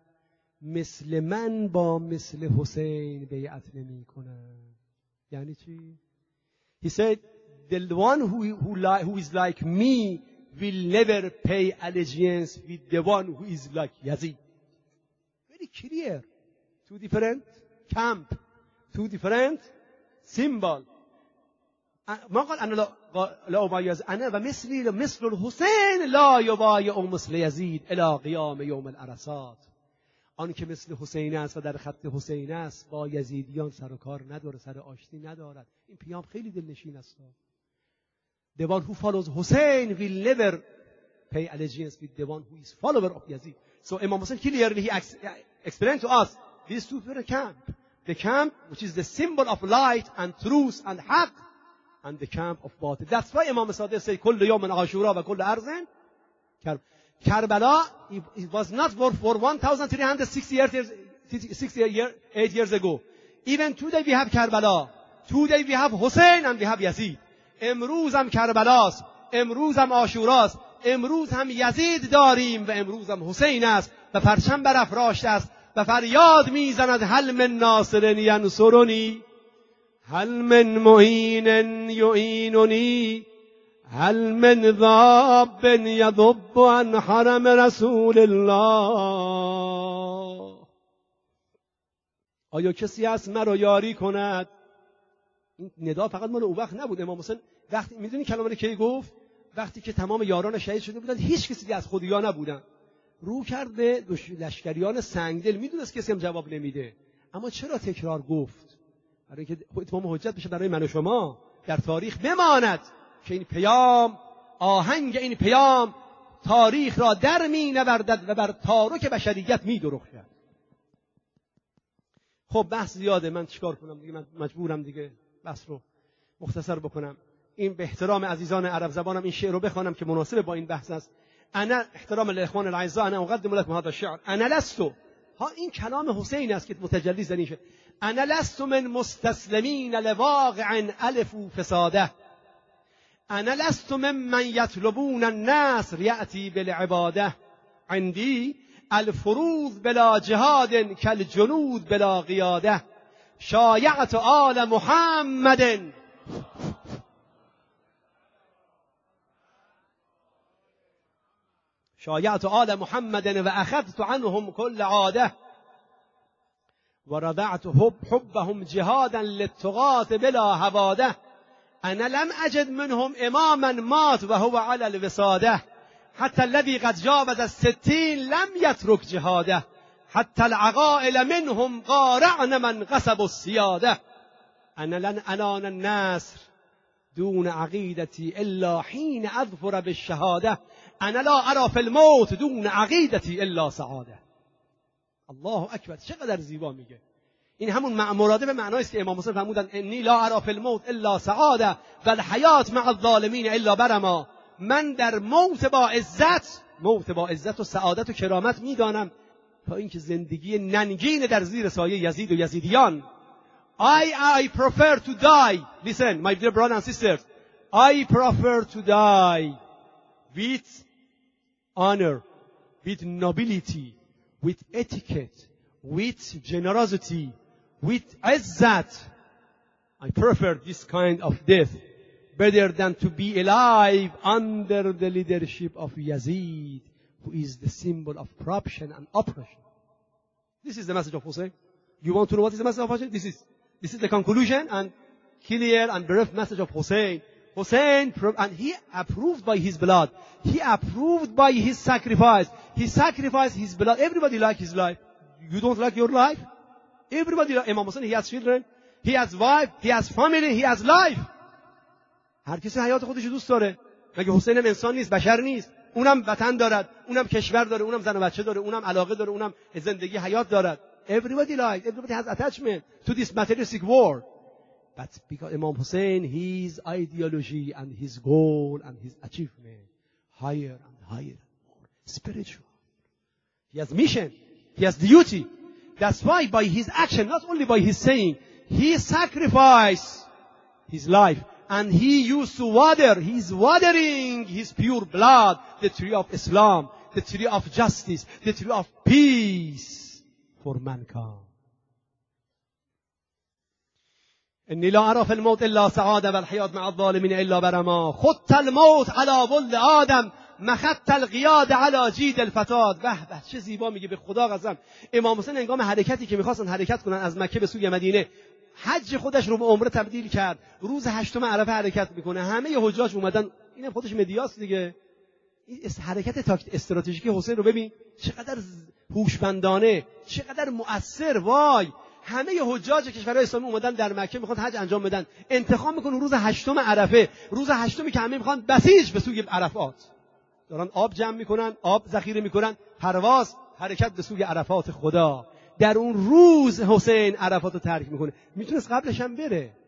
مثل من با مثل حسین بیعت نمی کنم. یعنی چی؟ He said the one who who, like, who is like me will never pay allegiance with the one who is like Yazid. Very clear. Two different camp, two different symbol. ما قال أنا لا لا أبايع أنا ومثلي مثل الحسين لا يبايع مثل يزيد إلى قيام يوم العرصات. آن که مثل حسین است و در خط حسین است با یزیدیان سر و کار نداره، سر آشتی ندارد. این پیام خیلی دلنشین است. The one who follows Hussein will never pay allegiance with the one who is follower of Yazid. So Imam Hussein clearly he explained to us these two different camp. The camp which is the symbol of light and truth and haq, and the camp of Batil. That's why Imam Sadiq said كل يوم عاشورا و كل أرض Karbala, it was not for, for one thousand three hundred sixty years, sixty-eight years ago. Even today we have Karbala. Today we have Hussein and we have Yazid. امروز هم کربلاست، امروز هم آشوراست، امروز هم یزید داریم و امروز هم حسین است و پرچم برافراشته است و فریاد میزند هل من ناصر ینصرنی، هل من معین یعیننی، هل من ذاب یذب عن حرم رسول الله. آیا کسی هست مرا یاری کند؟ این ندا فقط مال اون وقت نبود. امام حسین وقتی میدونی کلمه رو کی گفت؟ وقتی که تمام یاران شهید شده بودن، هیچ کسی از خودیا نبودن، رو کرد به لشکریان سنگدل. میدونست کسی هم جواب نمیده، اما چرا تکرار گفت؟ برای اینکه اتمام حجت بشه برای من و شما، در تاریخ بماند که این پیام، آهنگ این پیام تاریخ را در می نوردد و بر تارک بشریت می درخشد. خب بحث زیاده، من چیکار کنم دیگه؟ من مجبورم دیگه بحث رو مختصر بکنم. این به احترام عزیزان عرب زبانم این شعر رو بخوانم که مناسب با این بحث است. انا احترام الاخوان الاعزاء انا اقدم لكم هذا الشعر. انا لست، ها این کلام حسین است که متجلی زنیشه. انا لست من مستسلمین لواقع الف فساده، انا لست ممن یطلبون النصر یأتی بالعباده، عندي الفروض بلا جهاد كالجنود بلا قیاده، شایعت آل محمد شایعت آل محمد و اخذت عنهم كل عاده، ورضعت حب حبهم جهادا للطغاة بلا هواده، انا لم اجد منهم اماما مات وهو على الوساده، حتى الذي قد جاوز الستين لم يترك جهاده، حتى العقائل منهم قارعن من قصبوا السياده، انا لن انال النصر دون عقيدتي الا حين اظفر بالشهاده، انا لا ارى في الموت دون عقیدتی الا سعاده. الله اکبر، چقدر زیبا میگه. این همون مراده به معنایی است که امام حسین فرمودند انی لا ارى في الموت الا سعاده و الحیات مع الظالمین الا برما. من در موت با عزت، موت با عزت و سعادت و کرامت میدانم تا اینکه زندگی ننگین در زیر سایه یزید و یزیدیان. I I prefer to die. Listen, my dear brothers and sisters, I prefer to die with honor, with nobility, with etiquette, with generosity, with izzat. I prefer this kind of death better than to be alive under the leadership of Yazid, who is the symbol of corruption and oppression. This is the message of Hussein. You want to know what is the message of Hussein? This is, this is the conclusion and clear and brief message of Hussein. Hussein, and he approved by his blood. He approved by his sacrifice. He sacrificed his blood. Everybody like his life. You don't like your life? Everybody like Imam Hussein. He has children. He has wife. He has family. He has life. هر کسی حیات خودش دوست داره. مگه حسین هم انسان نیست؟ بشر نیست؟ اونم وطن دارد، اونم کشور داره، اونم زن و بچه داره، اونم علاقه داره، اونم زندگی حیات دارد. Everybody like, everybody has attachment to this materialistic world. But because Imam Hussein, his ideology and his goal and his achievement higher and higher, more spiritual. He has mission. He has duty. That's why by his action, not only by his saying, he sacrificed his life. And he used to water, he's watering his pure blood, the tree of Islam, the tree of justice, the tree of peace for mankind. إني لا أرى في الموت إلا سعادة والحياة مع الظالمين إلا برما. خط الموت على ولد آدم مخط القیاد على جید الفتاد. به به چه زیبا میگه، به خدا قسم. امام حسین هنگام حرکتی که میخواستن حرکت کنن از مکه به سوی مدینه، حج خودش رو به عمره تبدیل کرد. روز هشتم عرفه حرکت میکنه، همه حجاج اومدن. اینم خودش مدیاست دیگه. این حرکت تاکتیک استراتژیکی حسین رو ببین چقدر هوشمندانه، چقدر مؤثر. وای، همه حجاج کشورهای اسلامی اومدن در مکه میخوان حج انجام بدن، انتخاب میکنن روز هشتم عرفه، روز هشتمی که همه میخوان بسیج به سوی عرفات، دارن آب جمع میکنن، آب ذخیره میکنن، پرواز حرکت به سوی عرفات خدا. در اون روز حسین عرفات رو ترک میکنه. میتونست قبلش هم بره،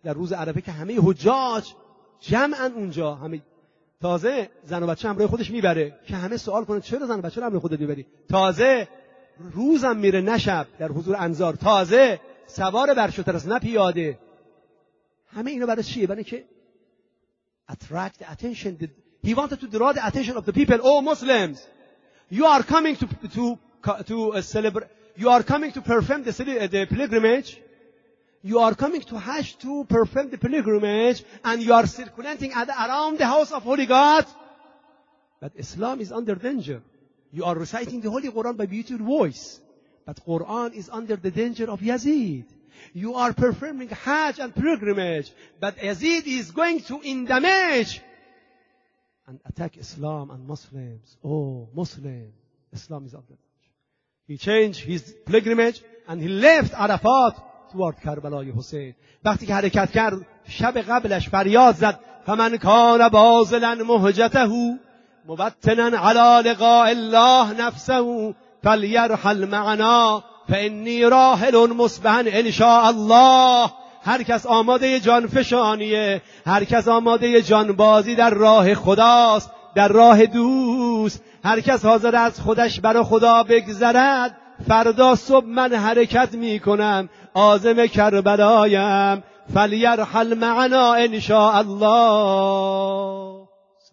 در روز عرفه که همه حجاج جمعن اونجا، همه تازه زن و بچه همراه خودش میبره که همه سوال کنن چرا زن و بچه رو همراه خودت میبری؟ تازه روزم میره نه شب در حضور انظار، تازه سوار بر شتر است نه پیاده. همه اینا برای چیه؟ برای که attract the attention. He wanted to draw the attention of the people. Oh Muslims, you are coming to to to uh, celebrate. You are coming to perform the, the pilgrimage. You are coming to Hajj to perform the pilgrimage, and you are circulating at, around the house of Holy God. But Islam is under danger. You are reciting the Holy Quran by beautiful voice, but Quran is under the danger of Yazid. You are performing Hajj and pilgrimage, but Yazid is going to endamage and attack Islam and Muslims. Oh, Muslim, Islam is under danger. He changed his pilgrimage and he left Arafat toward کربلای حسین. وقتی که حرکت کرد شب قبلش فریاد زد فمن کان باذلا مهجته مبتنا على لقاء الله نفسه فلیرحل معنا فانی راحل مصبحا ان شاء الله. هر کس آماده جان فشانیه، هر کس آماده جان بازی در راه خداست، در راه دوست، هر کس حاضر از خودش برای خدا بگذرد، فردا صبح من حرکت می کنم عازم کربلایم فلیرحل معنا ان شاء الله.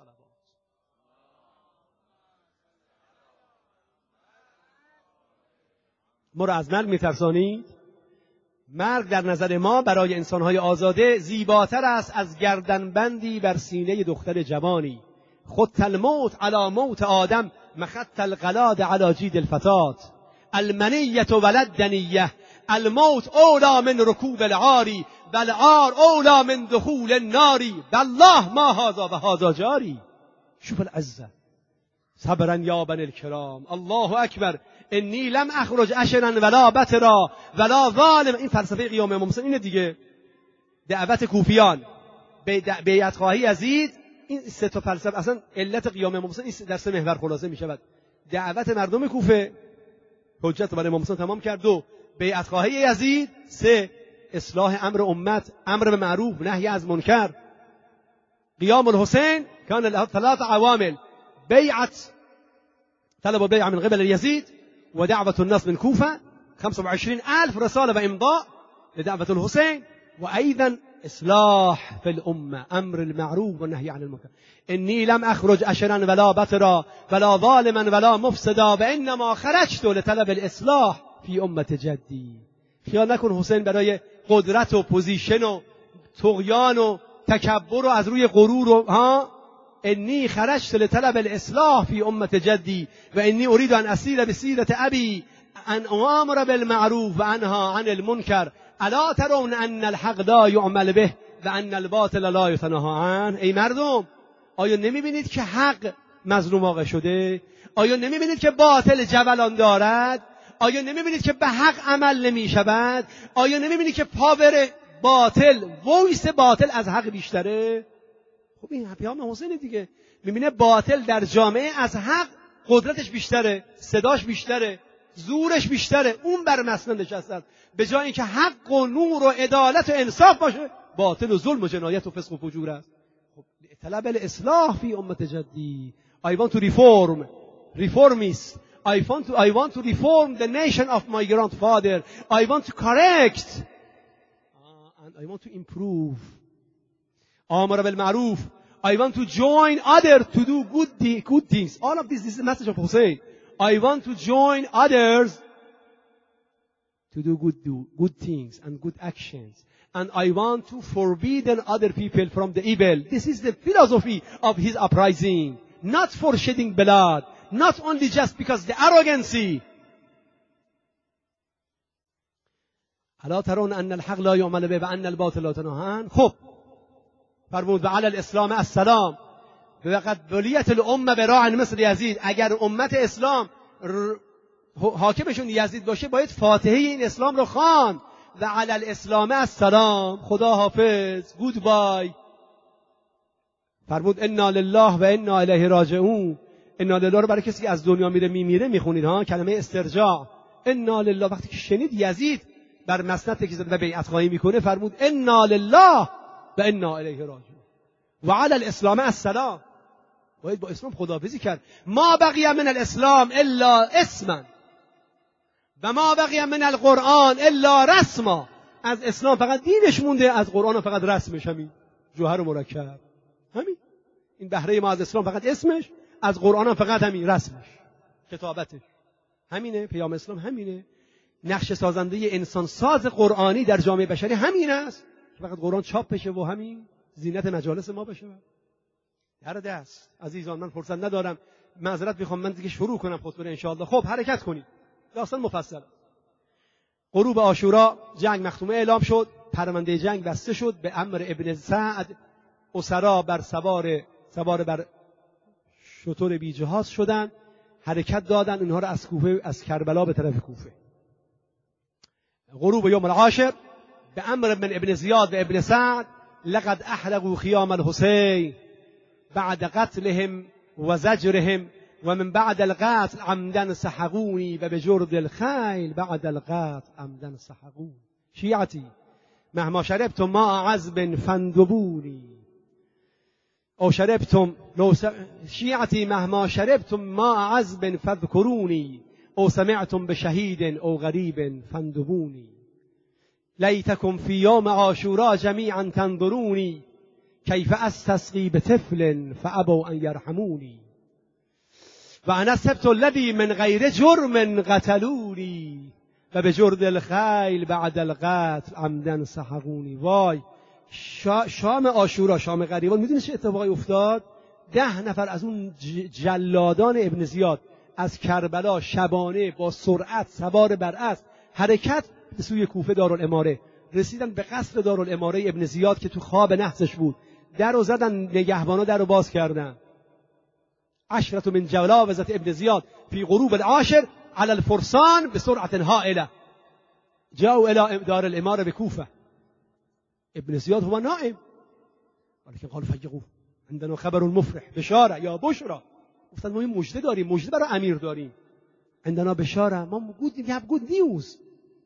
ما رو از مرگ میترسانید؟ مرگ در نظر ما برای انسانهای آزاده زیباتر است از گردنبندی بر سینه دختر جوانی. خط الموت علی موت آدم مخط القلاد علی جید الفتات المنیت ولد دنیه الموت اولا من رکوب العاری والعار اولا من دخول النار بالله ما هذا و هذا جاری. شوف العزه صبرا یا بنی الکرام. الله اکبر. انی لم اخرج اشرا ولا بترا ولا ظالم. این فلسفه قیام امام حسین اینه دیگه. دعوت کوفیان، بیعت خواهی یزید، این سه تا فلسفه اصلا علت قیام امام حسین در سه محور خلاصه می شود. دعوت مردم کوفه، حجت برای امام حسین تمام کرد. دو، بیعت خواهی یزید. سه، اصلاح امر امت، امر به معروف نهی از منکر. قیام الحسین کان له ثلاث عوامل: بیعت طلب البيعة من قبل يزيد، ودعوة الناس من كوفة، خمسة وعشرين ألف رسالة وإمضاء لدعوة الحسين، وأيضا إصلاح في الأمة، أمر المعروف والنهي عن المنكر. إني لم أخرج أشرا ولا بطرا ولا ظالما ولا مفسدا وإنما خرجت لطلب الإصلاح في أمة جدي. خیال نکن حسین برای قدرت و پوزیشن و طغیان و تکبر و از روی غرور و ها انی خرجت لطلب الاصلاح فی امت جدی و انی اريد ان اسیر بسیرت ابی ان امر بالمعروف و انها عن المنکر الا ترون ان الحق لا يعمل به و ان الباطل لا يتناهى عنه. ای مردم، آیا نمیبینید که حق مظلوم واقع شده؟ آیا نمیبینید که باطل جولان دارد؟ آیا نمیبینید که به حق عمل نمیشود؟ آیا نمیبینید که پاور باطل، وایس باطل از حق بیشتره؟ خب این پیام حسین دیگه. میبینه باطل در جامعه از حق قدرتش بیشتره، صداش بیشتره، زورش بیشتره، اون بر مسند نشسته. به جای اینکه حق و نور و عدالت و انصاف باشه، باطل و ظلم و جنایت و فسق و فجور است. خب طلب الاصلاح فی امت جدی. I want to reform, reformist. I want to I want to reform the nation of my grandfather. I want to correct uh, and I want to improve. Amar bil maruf. I want to join others to do good good things. All of this, this is the message of Hussein. I want to join others to do good do good things and good actions. And I want to forbidden other people from the evil. This is the philosophy of his uprising. Not for shedding blood. Not only just because the arrogancy. ألا ترون أن الحق لا يعمل به وأن الباطل لا يتناهى عنه. خب فرمود و علی الاسلام السلام وقد بلیت الامه براع مثل یزید. اگر امت اسلام حاکمشون یزید باشه باید فاتحه این اسلام رو خواند. و علی الاسلام السلام، خدا حافظ، گود بای. فرمود انا لله و انا الیه راجعون. انا لله رو برای کسی که از دنیا میره میمیره میخونید ها، کلمه استرجاع. انا لله. وقتی که شنید یزید بر مسند تکیه زده و بیعت خواهی میکنه فرمود انا لله و انا الیه راجعون و علی الاسلام السلام. باید با اسلام خداحافظی کرد. ما بقی من الاسلام الا اسما و ما بقی من القرآن الا رسما. از اسلام فقط دینش مونده، از قرآن فقط رسمش، همین جوهر مرکب، همین این بهره ما از اسلام فقط اسمش، از قرآن هم فقط همین رسمش، کتابتش همینه. پیام اسلام همینه. نقش سازنده انسان ساز قرآنی در جامعه بشری همین است، فقط قرآن چاپ بشه و همین زینت مجالس ما بشه. در دست عزیزان، من فرصت ندارم، معذرت میخوام، من دیگه شروع کنم خطبه ان شاء الله. خب حرکت کنید، داستان مفصل. غروب عاشورا جنگ مختومه اعلام شد، پرونده جنگ بسته شد به امر ابن سعد. اسرا بر سوار سوار بر شتر بی جهاز شدن، حرکت دادن اونها را از کوفه، از کربلا به طرف کوفه. غروب یوم العاشر به امر من ابن زیاد و ابن سعد لقد احرقوا خیام الحسین بعد قتلهم و زجرهم و من بعد القتل عمدا سحقونی و بجرد الخیل بعد القتل عمدا سحقونی. شیعتی مهما شربتم ماء عذب فاندبونی او شربتم لو س... شیعتی مهما شربتم ماء عذب فاذكرونی او سمعتم بشهید او غریب فاندبونی. لیتکم فی یوم عاشورا جمیعا تنظرونی کیف استسقی بطفل فابوا ان یرحمونی و انا السبت الذی من غیر جرم قتلونی و به جرد الخیل بعد القتل عمدا سحقونی. وای شا شام عاشورا، شام غریبان، میدونید چه اتفاقی افتاد؟ ده نفر از اون جلادان ابن زیاد از کربلا شبانه با سرعت سوار بر اسب حرکت به سوی کوفه دارالاماره رسیدن. به قصر دارالاماره ابن زیاد که تو خواب نحسش بود، در رو زدن، نگهبانا در رو باز کردن. عشرة من جلاوزة ابن زیاد فی غروب العاشر على الفرسان بسرعة هائلة جاءوا الى دار الاماره بكوفه. ابن زیاد هو نائم ولكن قال فجقوا عندنا خبر مفرح بشاره یا بشرا. گفتن ما مژده داریم، مژده برای امیر داریم. عندنا بشاره، ما گود میگم گود نیوز.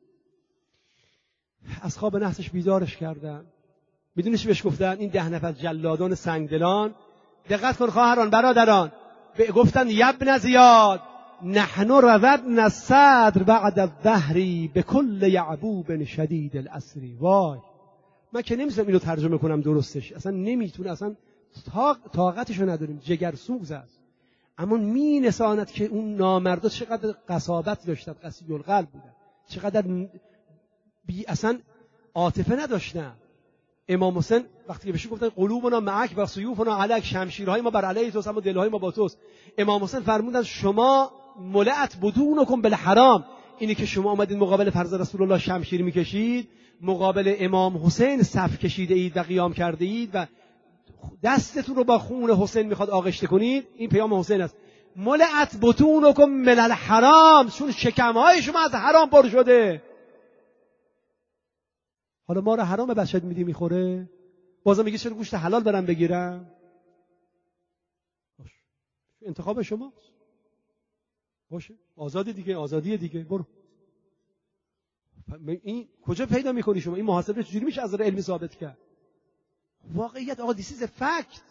از خواب نحسش بیدارش کردن. میدونی چی بهش گفتن؟ این ده نفر جلادان سنگدلان، دقت کن خواهران برادران، گفتن یبن زیاد نحن روضنا الصدر بعد الظهر بكل یعبوب شدید الاسر. وای من که نمیتونم اینو ترجمه کنم درستش، اصلا نمیتونه، اصلا طاقتشو نداریم، جگرسوز است. اما می نساند که اون نامردا چقدر قساوت داشتن، قسی القلب بودن، چقدر بی اصلا عاطفه نداشتن. امام حسین وقتی که بهش گفتن قلوبنا معک و سیوفنا علیک، شمشیرهای ما بر علیه توست اما دلهای ما با توست، امام حسین فرمودن شما ملأت بدونکم بالحرام. اینی که شما اومدید مقابل فرزند رسول الله شمشیر میکشید، مقابل امام حسین صف کشیده اید و قیام کرده اید و دستتون رو با خون حسین میخواد آغشته کنید، این پیام حسین است. ملأت بطونکم من الحرام، چون شکمهای شما از حرام پر شده. حالا ما رو حرام بچت میدی میخوره، بازم میگی چرا گوشت حلال برم بگیرم؟ انتخاب شماست، باشه، آزادی دیگه، آزادی دیگه، برو. این کجا پیدا میکنی شما؟ این محاسبه چجوری میشه از نظر علمی ثابت کرد؟ واقعیت آقا دیسیز فکت.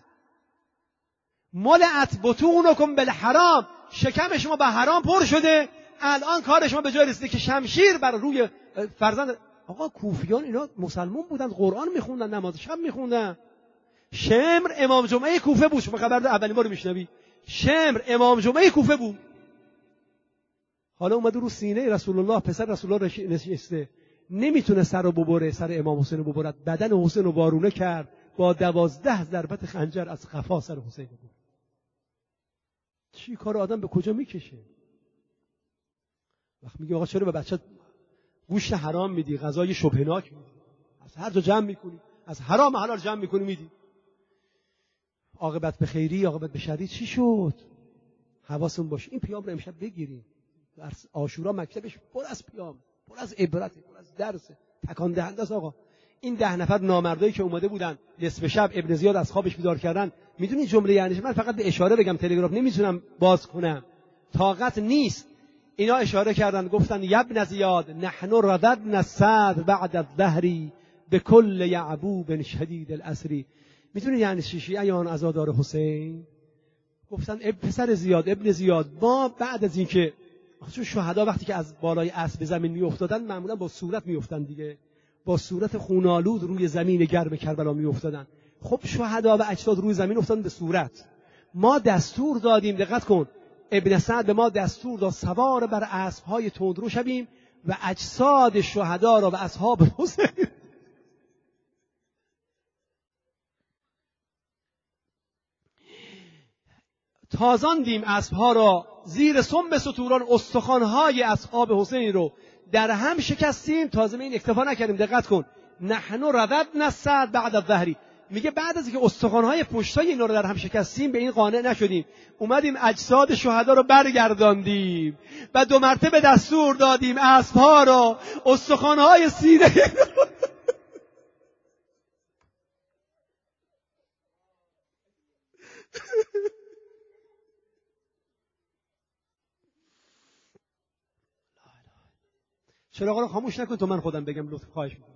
ملأت بطونکم بالحرام، شکم شما با حرام پر شده. الان کار شما به جای رسیده که شمشیر بر روی فرزند. آقا کوفیان اینا مسلمان بودن، قرآن میخوندن، نماز شب میخوندن. شمر امام جمعه کوفه بود، شما خبر اولین بار میشنوی؟ شمر امام جمعه کوفه بود. حالا اومده رو سینه رسول الله، پسر رسول الله نشسته، نمیتونه سر رو ببره، سر امام حسین رو ببرد، بدن حسین رو وارونه کرد، با دوازده ضربت خنجر از قفا سر حسین رو برد. چی کار آدم به کجا میکشه؟ وقت میگه آقا چرا به بچه گوشت حرام میدی، غذای شبهناک میدی، از هر جا جمع میکنی، از حرام حلال جمع میکنی میدی، عاقبت به خیری عاقبت به شری چی شد؟ حواستون باشه. این پیام رو امشب بگیریم. در عاشورا مکتبش پر از پیام، پر از عبرت، پر از درس، تکان دهنده است. آقا این ده نفر نامردایی که اومده بودن نصف شب ابن زیاد از خوابش بیدار کردن، میدونی جمله یعنیش؟ من فقط به اشاره بگم، تلگراف نمیتونم باز کنم، طاقت نیست. اینا اشاره کردن گفتن یبن زیاد نحن رددنا الصدر بعد الظهر به کل یعبوب شدید الاسری. میتونی یعنی چی شیعیان عزادار حسین؟ گفتن اب پسر زیاد ابن زیاد ما بعد از اینکه چون شهدا وقتی که از بالای اسب به زمین میافتادن معمولا با صورت میافتادن دیگه، با صورت خونالود روی زمین گرم کربلا میافتادن. خب شهدا و اجساد روی زمین افتادن به صورت. ما دستور دادیم، دقت کن، ابن سعد به ما دستور داد سوار بر اسب‌های تندرو شویم و اجساد شهدا را و اصحاب حسین تازاندیم، اسب‌ها را زیر سم ستوران استخوان‌های اصحاب حسین رو در هم شکستیم. تازه به این اکتفا نکردیم، دقت کن، نحن رددنا الصدر بعد الظهر. میگه بعد از اینکه استخوان‌های پشتای اینا رو در هم شکستیم به این قانع نشدیم، اومدیم اجساد شهدا رو برگرداندیم و دو مرتبه دستور دادیم اسب‌ها را استخوان‌های سینه چراغا رو خاموش نکن تو من خودم بگم، لطف خواهش می‌کنم.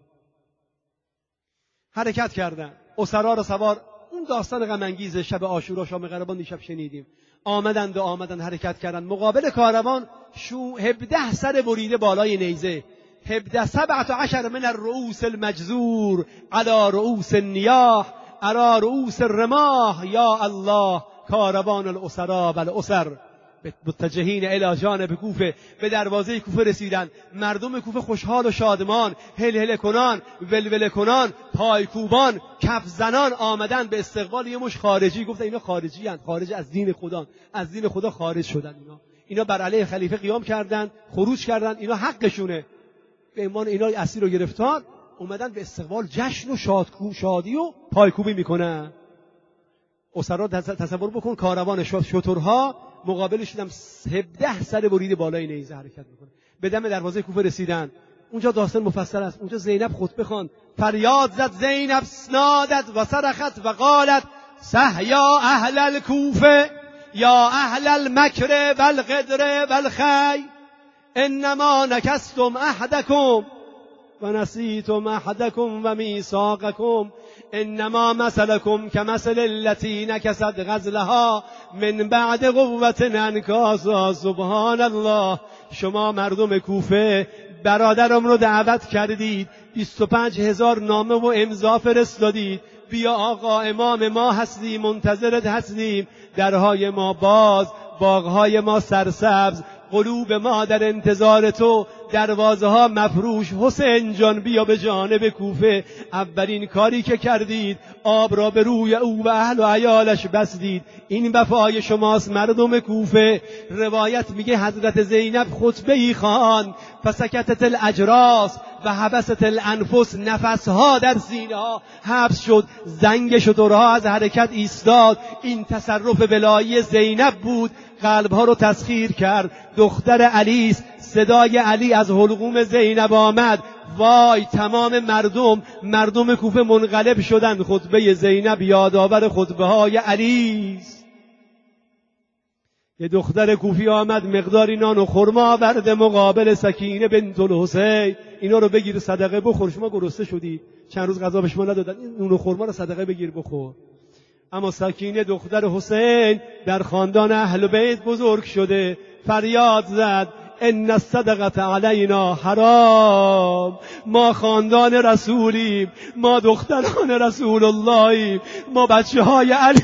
حرکت کردن اسرا رو سوار، اون داستان غم انگیز شب عاشورا شام قربان دیشب شنیدیم. آمدند و آمدند حرکت کردند مقابل کاروان. شو هفده سر بریده بالای نیزه، هفده سبعت عشر من الرؤوس المجزور على رؤوس النیاح على رؤوس الرماح. یا الله، کاروان الاسرا و الاسر متجهین الی جانب کوفه. به دروازه کوفه رسیدند. مردم کوفه خوشحال و شادمان، هل هل کنان، ولول کنان، پایکوبان، کف زنان آمدن به استقبال یه مش خارجی. گفتن اینا خارجی اند، خارج از دین خدا، از دین خدا خارج شدن. اینا اینا بر علیه خلیفه قیام کردند، خروج کردند، اینا حقشونه. به عنوان اینا اسیر و گرفتار اومدن به استقبال، جشن و شادکو شادی و پایکوبی میکنن. اسرا تصور بکن، کاروان شترها مقابلش دیدم هفده سر بریده بالای نیزه حرکت میکنه. به دم دروازه کوفه رسیدن. اونجا داستان مفصل است. اونجا زینب خطبه خواند، فریاد زد زینب، سنادت و صرخت و قالت سحیا اهل الکوفه یا اهل المکر والغدر والخی انما نکستم احدکم و نسیتم احدکم و میثاقکم انما مثلکم کمثل التی نکست غزلها من بعد قوت انکاسا. سبحان الله. شما مردم کوفه برادرم رو دعوت کردید، بیست و پنج هزار نامه و امضا فرستادید، بیا آقا امام ما هستیم، منتظرت هستیم، درهای ما باز، باغهای ما سرسبز، قلوب ما در انتظار تو، دروازه ها مفروش. حسین جان بیا به جانب کوفه. اولین کاری که کردید آب را به روی او و اهل و عیالش بسدید. این وفای شماست مردم کوفه. روایت میگه حضرت زینب خطبه ای خواند، فسکتت الاجراس و حبست الانفس، نفسها در سینه ها حبس شد، زنگ شترها از حرکت ایستاد. این تصرف ولایی زینب بود، قلبها رو تسخیر کرد. دختر علی است، صدای علی از حلقوم زینب آمد. وای تمام مردم مردم کوفه منقلب شدند. خطبه زینب یادآور خطبه های علی است. یه دختر کوفی آمد، مقداری نان و خرما آورد مقابل سکینه بنت الحسین. اینا رو بگیر صدقه بخور، شما گرسنه شدی، چند روز غذا به شما ندادن، این نون و خرما رو صدقه بگیر بخور. اما سکینه دختر حسین در خاندان اهل بیت بزرگ شده، فریاد زد ان الصدقه علینا حرام. ما خاندان رسولیم، ما دختران رسول اللهیم، ما بچه های علی.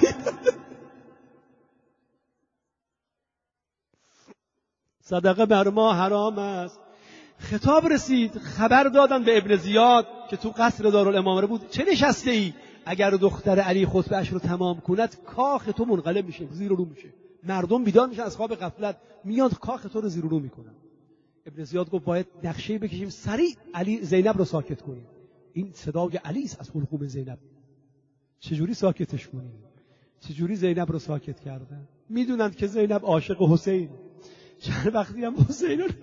صدقه بر ما حرام است. خطاب رسید، خبر دادن به ابن زیاد که تو قصر دارالامامه بود، چه نشسته ای؟ اگر دختر علی خطبه اش رو تمام کند کاخ تو منقلب میشه، زیر و رو میشه، مردم بیدار میشن از خواب غفلت، میاد کاخ تو رو زیر و رو میکنن. ابن زیاد گفت باید نقشه بکشیم سریع علی زینب رو ساکت کنیم. این صدای علی است از حلقوم زینب. چجوری ساکتش کنیم؟ چجوری زینب رو ساکت کردن؟ میدونند که زینب عاشق حسین، چند وقتی هم حسین رو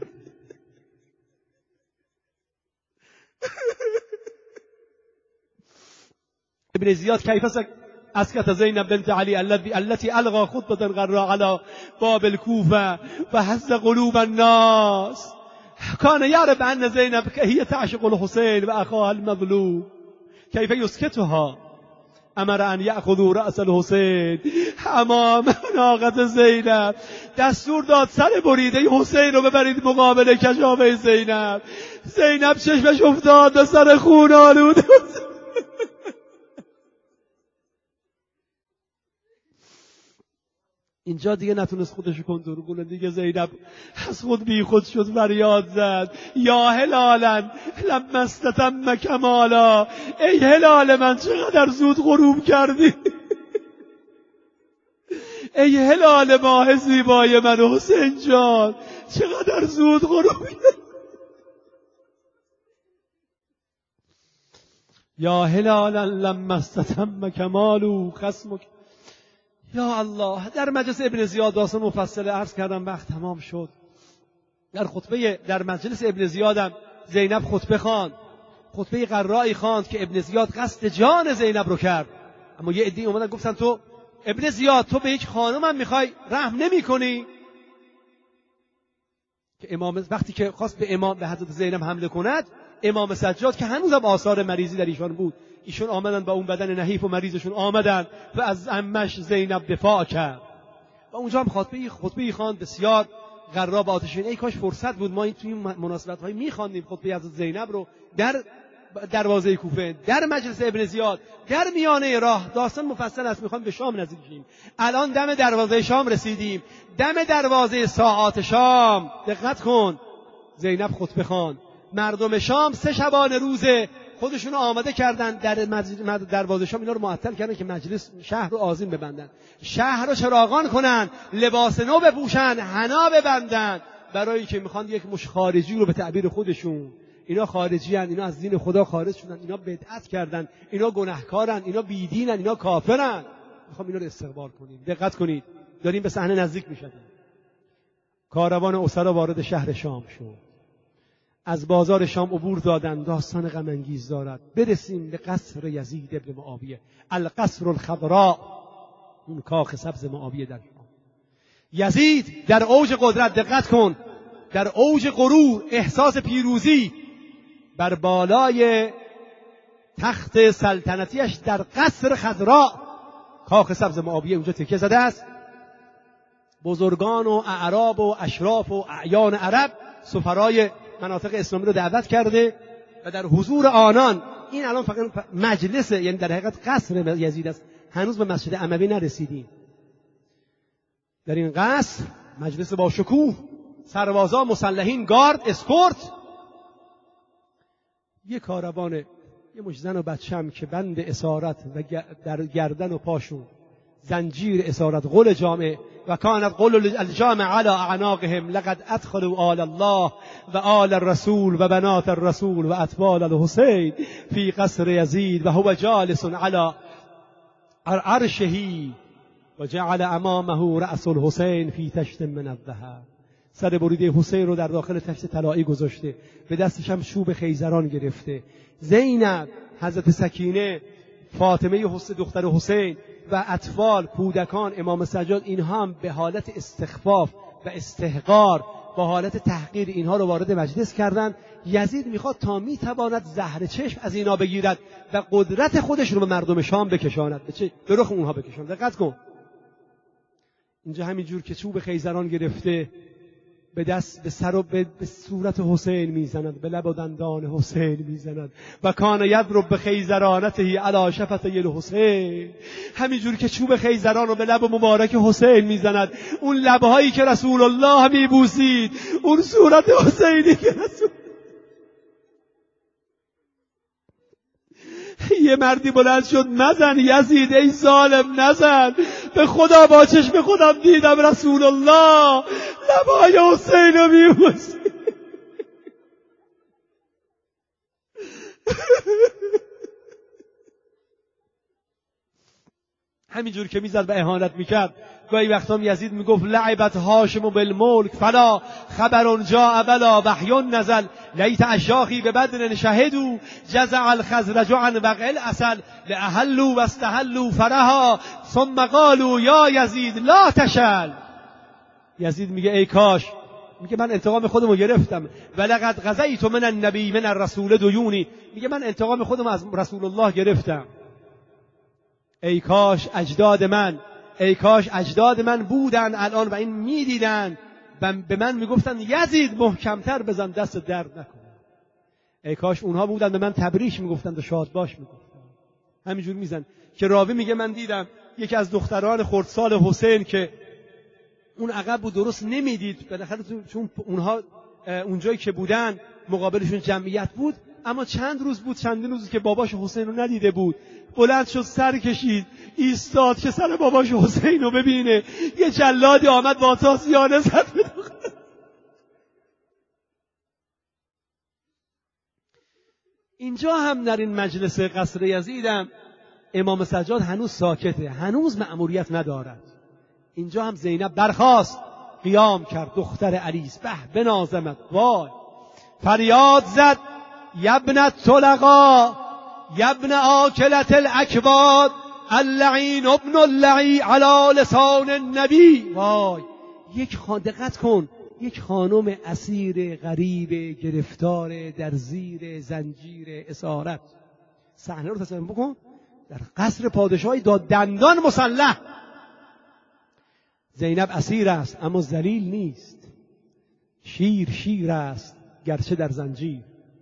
ابن زیاد کیف اسکت زینب بنت علی الذی التي القى خطبه غراء على باب الكوفه وحز قلوب الناس كان يعرف ان زینب هي تعشق الحسين واخاها المظلوم كيف يسكتها امر ان یاخذوا راس الحسین امام ناقه زینب دستور داد سر بریده حسین رو ببرید مقابل کشاف زینب. زینب چشمش افتاد به سر خون آلوده. اینجا دیگه نتونست خودش کنترل کنه دیگه. زینب از خود بی خود شد، فریاد زد یا هلالا لما استتم کمالا، ای هلال من چقدر زود غروب کردی، ای هلال ماه زیبای من حسین جان چقدر زود غروب کردی. یا هلالا لما استتم کمالو خصمک. یا الله. در مجلس ابن زیاد داستان مفصل عرض کردم، وقت تمام شد. در خطبه در مجلس ابن زیادم زینب خطبه خواند، خطبه قرایی خواند که ابن زیاد قصد جان زینب رو کرد. اما یه عده‌ای اومدن گفتن تو ابن زیاد تو به یک خانم هم میخوای رحم نمی کنی؟ که امام وقتی که خواست به امام به حضرت زینب حمله کند، امام سجاد که هنوزم آثار مریضی در ایشان بود، ایشون آمدن با اون بدن نحیف و مریضشون آمدن و از عمش زینب دفاع کرد و اونجا هم خطبه خطبه خواند بسیار قرا و آتشین. ای کاش فرصت بود ما این توی مناسبت های میخواندیم خطبه حضرت زینب رو در دروازه کوفه، در مجلس ابن زیاد، در میانه راه. داستان مفصل است، میخوام به شام نزدیک شیم. الان دم دروازه شام رسیدیم، دم دروازه ساعات شام. دقت کن، زینب خطبه خواند، مردم شام سه شبانه روزه خودشون آماده کردن در دروازه شام، اینا رو معطل کردن که مجلس شهر رو آذین ببندن، شهر رو چراغان کنن، لباس نو بپوشن، حنا ببندن، برای که میخوان یک مش خارجی رو به تعبیر خودشون، اینا خارجی هن، اینا از دین خدا خارج شدن، اینا بدعت کردن، اینا گناهکارن، اینا بیدینن، اینا کافرن، میخوام اینا رو استقبال کنیم. دقت کنید، داریم به صحنه نزدیک میشیم. کاروان اسرا وارد شهر شام شد، از بازار شام عبور دادن. داستان غم انگیز دارد. برسیم به قصر یزید ابن معاویه، القصر الخضراء، اون کاخ سبز معاویه در شام. یزید در اوج قدرت، دقت کن، در اوج غرور، احساس پیروزی، بر بالای تخت سلطنتیش در قصر خضراء، کاخ سبز معاویه، اونجا تکیه زده است. بزرگان و اعراب و اشراف و اعیان عرب، سفرای مناطق اسلامی رو دعوت کرده و در حضور آنان، این الان فقط مجلس، یعنی در حقیقت قصر یزید است، هنوز به مسجد اموی نرسیدیم. در این قصر مجلس با شکوه، سربازان مسلحین، گارد، اسکورت، یک کاروان، یه مش زن و بچه هم که بند اسارت و در گردن و پاشون زنجیر اسارت، غل جامعه، و کانت غل الجامع على اعناقهم لقد ادخلوا آل الله و آل الرسول و بنات الرسول و اطفال الحسین فی قصر یزید و هو جالس على عرشه و جعل امامه رأس الحسین فی تشت من الذهب. سر بریده حسین رو در داخل تشت طلایی گذاشته، به دستش هم چوب خیزران گرفته. زینب، حضرت سکینه، فاطمه حسین دختر حسین و اطفال، کودکان، امام سجاد، اینها هم به حالت استخفاف و استحقار، با حالت تحقیر اینها رو وارد مجلس کردن. یزید میخواد تا میتواند زهر چشم از اینا بگیرد و قدرت خودش رو به مردم شام بکشاند، به چه به رخ اونها بکشاند. دقت کن، اینجا همینجور که چوب خیزران گرفته، به دست به سر و به, به صورت حسین میزند، به لب و دندان حسین میزند. و کان یضرب بخیزرانته علی شفته الحسین، همینجوری که چوب خیزران رو به لب مبارک حسین میزند، اون لبهایی که رسول الله میبوسید، اون صورت حسینی که رسول یه مردی بلند شد، نزن یزید ای ظالم، نزن، به خدا با چشم خودم دیدم رسول الله لبای حسین رو میبوسید. همینجور که میزد و اهانت میکرد. گاهی وقتا یزید میگفت لعبت هاشم بالملک فلا خبر جاء ولا وحی نزل لیت اشاخی به بدر شهدوا جزع الخزرج عن وقع العسل لاحلوا واستحلوا فرحا ثم قالوا یا یزید لا تشل. یزید میگه ای کاش، میگه من انتقام خودمو گرفتم. ولقد غزیت من النبی من الرسول دیونی، میگه من انتقام خودم از رسول الله گرفتم. ای کاش اجداد من ای کاش اجداد من بودن الان و این میدیدن به من میگفتن یزید محکمتر بزن دست درد نکن. ای کاش اونها بودن به من تبریک میگفتن و شاد باش میگفتن. همینجور میزن که راوی میگه من دیدم یکی از دختران خردسال حسین که اون عقب بود درست نمیدید، بالاخره چون اونها اونجایی که بودن مقابلشون جمعیت بود، اما چند روز بود چندین روز که باباش حسین رو ندیده بود، بلند شد سر کشید ایستاد که سر باباش حسین رو ببینه. یه جلادی آمد با تاسیانه زد به دختر. اینجا هم در این مجلس قصر یزیدم امام سجاد هنوز ساکته، هنوز مأموریت ندارد. اینجا هم زینب برخاست، قیام کرد، دختر علیس، به بنازمت، وای فریاد زد یبن طلقا یبن آکلت الاکباد اللعین ابن اللعی علی لسان النبی. وای یک خان دقت کن، یک خانم اسیر غریب گرفتار در زیر زنجیر اسارت. صحنه رو تصور بکن، در قصر پادشاهی داد دندان مسلح. زینب اسیر است اما ذلیل نیست. شیر شیر است گرچه در زنجیر.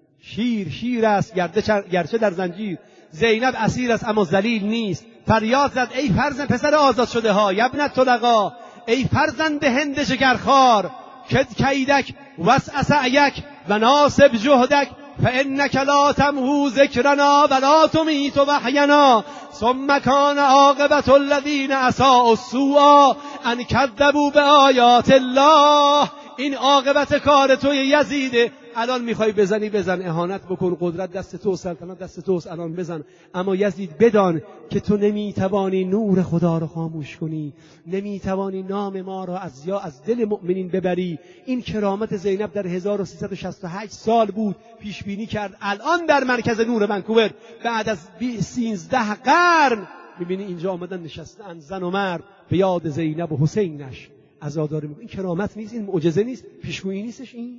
شیر شیر است گرچه در زنجیر. زینب اسیر است اما ذلیل نیست. فریاد زد ای فرزند پسر آزاد شده ها، یبنت طلقا، ای فرزند هند جگرخوار، کد کیدک وسع سعیک و ناصب جهدک فانک لا تمحو ذکرنا ولا تمیت وحینا ثم کان عاقبت الذین اساءوا السوء ان کذبوا بآیات الله. این عاقبت کار توی یزیده. الان میخوای بزنی بزن، اهانت بکن، قدرت دست تو، سلطنت دست توست، الان بزن. اما یزید بدان که تو نمیتوانی نور خدا رو خاموش کنی، نمیتوانی نام ما را از یا از دل مؤمنین ببری. این کرامت زینب در هزار و سیصد و شصت و هشت سال بود پیش بینی کرد. الان در مرکز نور ونکوور بعد از سیزده قرن میبینی اینجا آمدن نشستن زن و مرد به یاد زینب و حسینش عزاداری میکنن. این کرامت نیست؟ این معجزه نیست؟ پیشگویی نیستش؟ این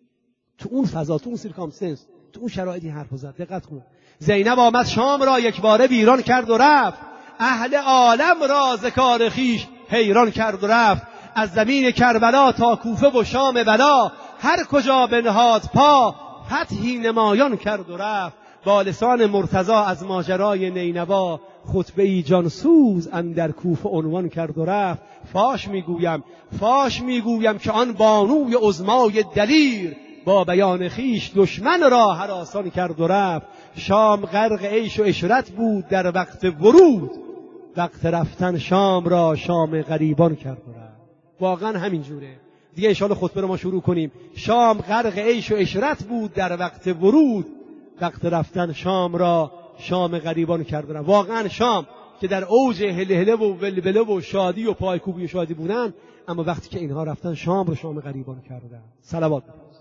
تو اون فضا، تو اون سیرکامستنس، تو اون شرایطی حرف زد. دقت کن. زینب آمد شام را یک باره ویران کرد و رفت، اهل عالم را ز کار خویش حیران کرد و رفت. از زمین کربلا تا کوفه و شام بلا، هر کجا بنهاد پا فتحی نمایان کرد و رفت. با لسان مرتضی از ماجرای نینوا، خطبه ای جانسوز اندر کوفه عنوان کرد و رفت. فاش میگویم فاش میگویم که آن بانوی عظمای دلیر، با بیان خیش دشمن را هراسان کرد و رفت. شام غرق عیش و عشرت بود در وقت ورود، وقت رفتن شام را شام غریبان کرد و رفت. واقعا همین جوره دیگه. انشاءالله خطبه رو ما شروع کنیم. شام غرق عیش و عشرت بود در وقت ورود، وقت رفتن شام را شام غریبان کرد و رفت. واقعا شام که در اوج هلهله و ولوله و شادی و پایکوبی و شادی بودن، اما وقتی که اینها رفتن شام را شام غریبان کردن. صلوات.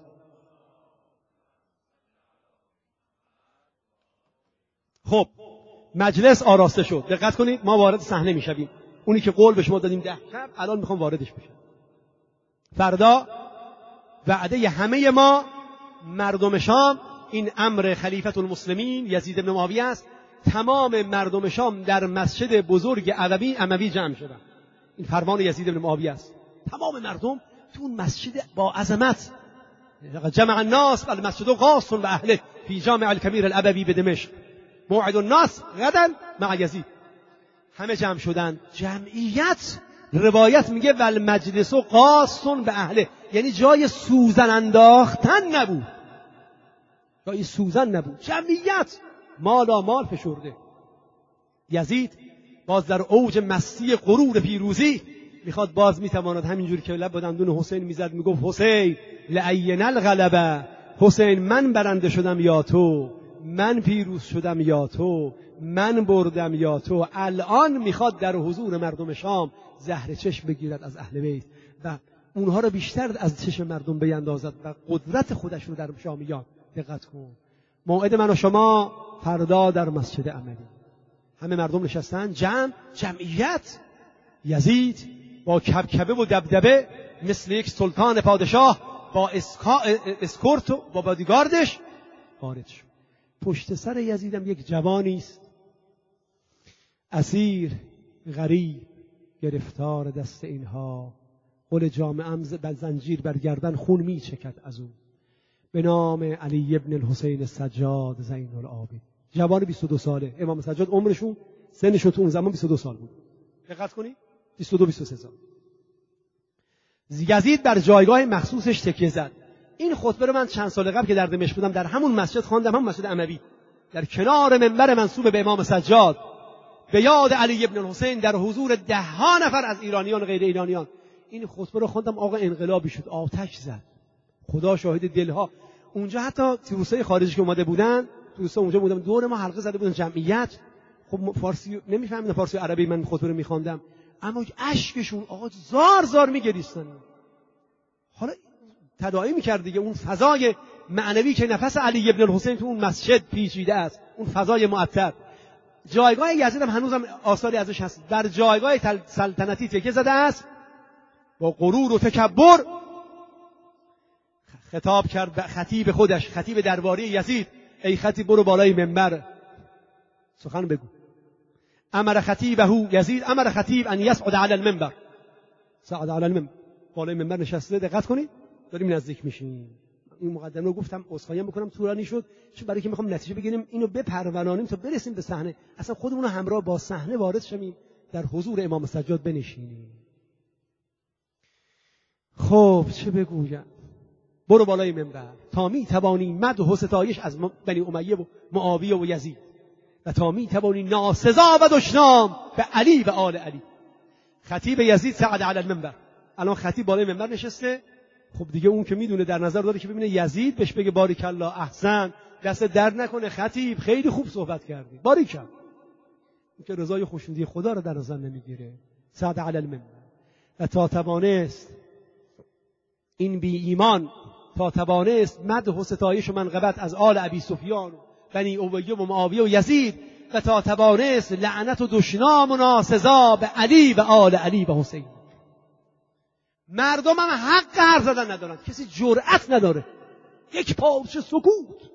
خب مجلس آراسته شد. دقت کنید، ما وارد صحنه میشویم. اونی که قول به شما دادیم ده شب، الان میخوام واردش بشم. فردا وعده همه ما مردم شام، این امر خلیفة المسلمین یزید بن معاویه است، تمام مردم شام در مسجد بزرگ اموی اموی جمع شدن. این فرمان یزید بن معاویه است. تمام مردم تو اون مسجد با عظمت. جمع الناس المسجد قاص و اهله فی جامع الکبیر الابوی بدمشق. موعد الناس غدا مع یزید. همه جمع شدن. جمعیت روایت میگه ول مجلس قاص به اهله، یعنی جای سوزن انداختن نبود، جای سوزن نبود. جمعیت مالا مال فشرده. یزید باز در اوج مستی غرور پیروزی میخواد، باز میتواند همینجوری که لب دندون حسین میزد میگفت حسین لعین الغلبه، حسین من برنده شدم یا تو؟ من پیروز شدم یا تو، من بردم یا تو. الان میخواد در حضور مردم شام زهر چشم بگیرد از اهل بیت و اونها رو بیشتر از چشم مردم بیندازد و قدرت خودش رو در شامیان. دقت کن، موعد من و شما فردا در مسجد عملی، همه مردم نشستن، جمع جمعیت. یزید با کبکبه و دبدبه مثل یک سلطان پادشاه با اسکا... اسکورت و با بادیگاردش وارد شد. پشت سر یزیدم یک جوانی است، اسیر غریب گرفتار دست اینها، قل جامعه بر زنجیر بر گردن خون می چکد از او، به نام علی ابن الحسین سجاد زین العابدین. جوان بیست و دو ساله. امام سجاد عمرشون سنشون تو اون زمان بیست و دو سال بود. دقت کنید، بیست و دو بیست و سه سال. یزید بر جایگاه مخصوصش تکیه زد. این خطبه رو من چند سال قبل که در دمشق بودم در همون مسجد خواندم، همون مسجد اموی، در کنار منبر منسوب به امام سجاد، به یاد علی ابن الحسین در حضور ده ها نفر از ایرانیان و غیر ایرانیان. این خطبه رو خواندم، آقا انقلابی شد، آتش زد. خدا شاهد دلها. اونجا حتی توسعه خارجی که اومده بودن، توسعه اونجا بودن، دور ما حلقه زده بودن جمعیت. خب فارسی نمیفهمیدن، فارسی و عربی من خطبه رو میخواندم، اما اشکشون آقا زار زار میگریستن. حالا تداعی میکرد دیگه اون فضای معنوی که نفس علی ابن الحسین تو اون مسجد پیچیده است، اون فضای معطر. جایگاه یزید هم هنوزم آثاری ازش هست. در جایگاه سلطنتی تکیه زده است، با غرور و تکبر خطاب کرد به خطیب خودش، خطیب درباری یزید: ای خطیب، برو بالای منبر سخن بگو. امر خطیبه یزید، امر خطیب ان یصعد علی المنبر. صعد علی المنبر، بالای منبر نشسته. دقت کنید، داریم نزدیک میشیم. این مقدمه رو گفتم، عذرخواهی میکنم طولانی شد، چون برای که میخوام نتیجه بگیریم، اینو بپرورانیم تا برسیم به صحنه، اصلا خودمون رو همراه با صحنه وارد شیم، در حضور امام سجاد بنشینیم. خب چه بگویم؟ برو بالای منبر تا می توانی مدح و ستایش از بنی امیه و معاویه و یزید، و تا می توانی ناسزا و دشنام به علی و آل علی. خطیب یزید صعد علی المنبر. الان خطیب بالای منبر نشسته. خب دیگه اون که میدونه، در نظر داره که ببینه یزید بهش بگه باریک الله، احسن، دست در نکنه خطیب، خیلی خوب صحبت کردی، باریک الله. این که رضای خوشنودی خدا رو در نظر نمیگیره. صعد علی المنبر. و تا توانست این بی ایمان، تا توانست مدح و ستایش و منقبت از آل ابی سفیان و بنی امیه و معاویه و یزید، و تا توانست لعنت و دشنام و ناسزا به علی و آل علی و حسین. مردم هم حق حرف زدن ندارن، کسی جرأت نداره. یک پارچه سکوت.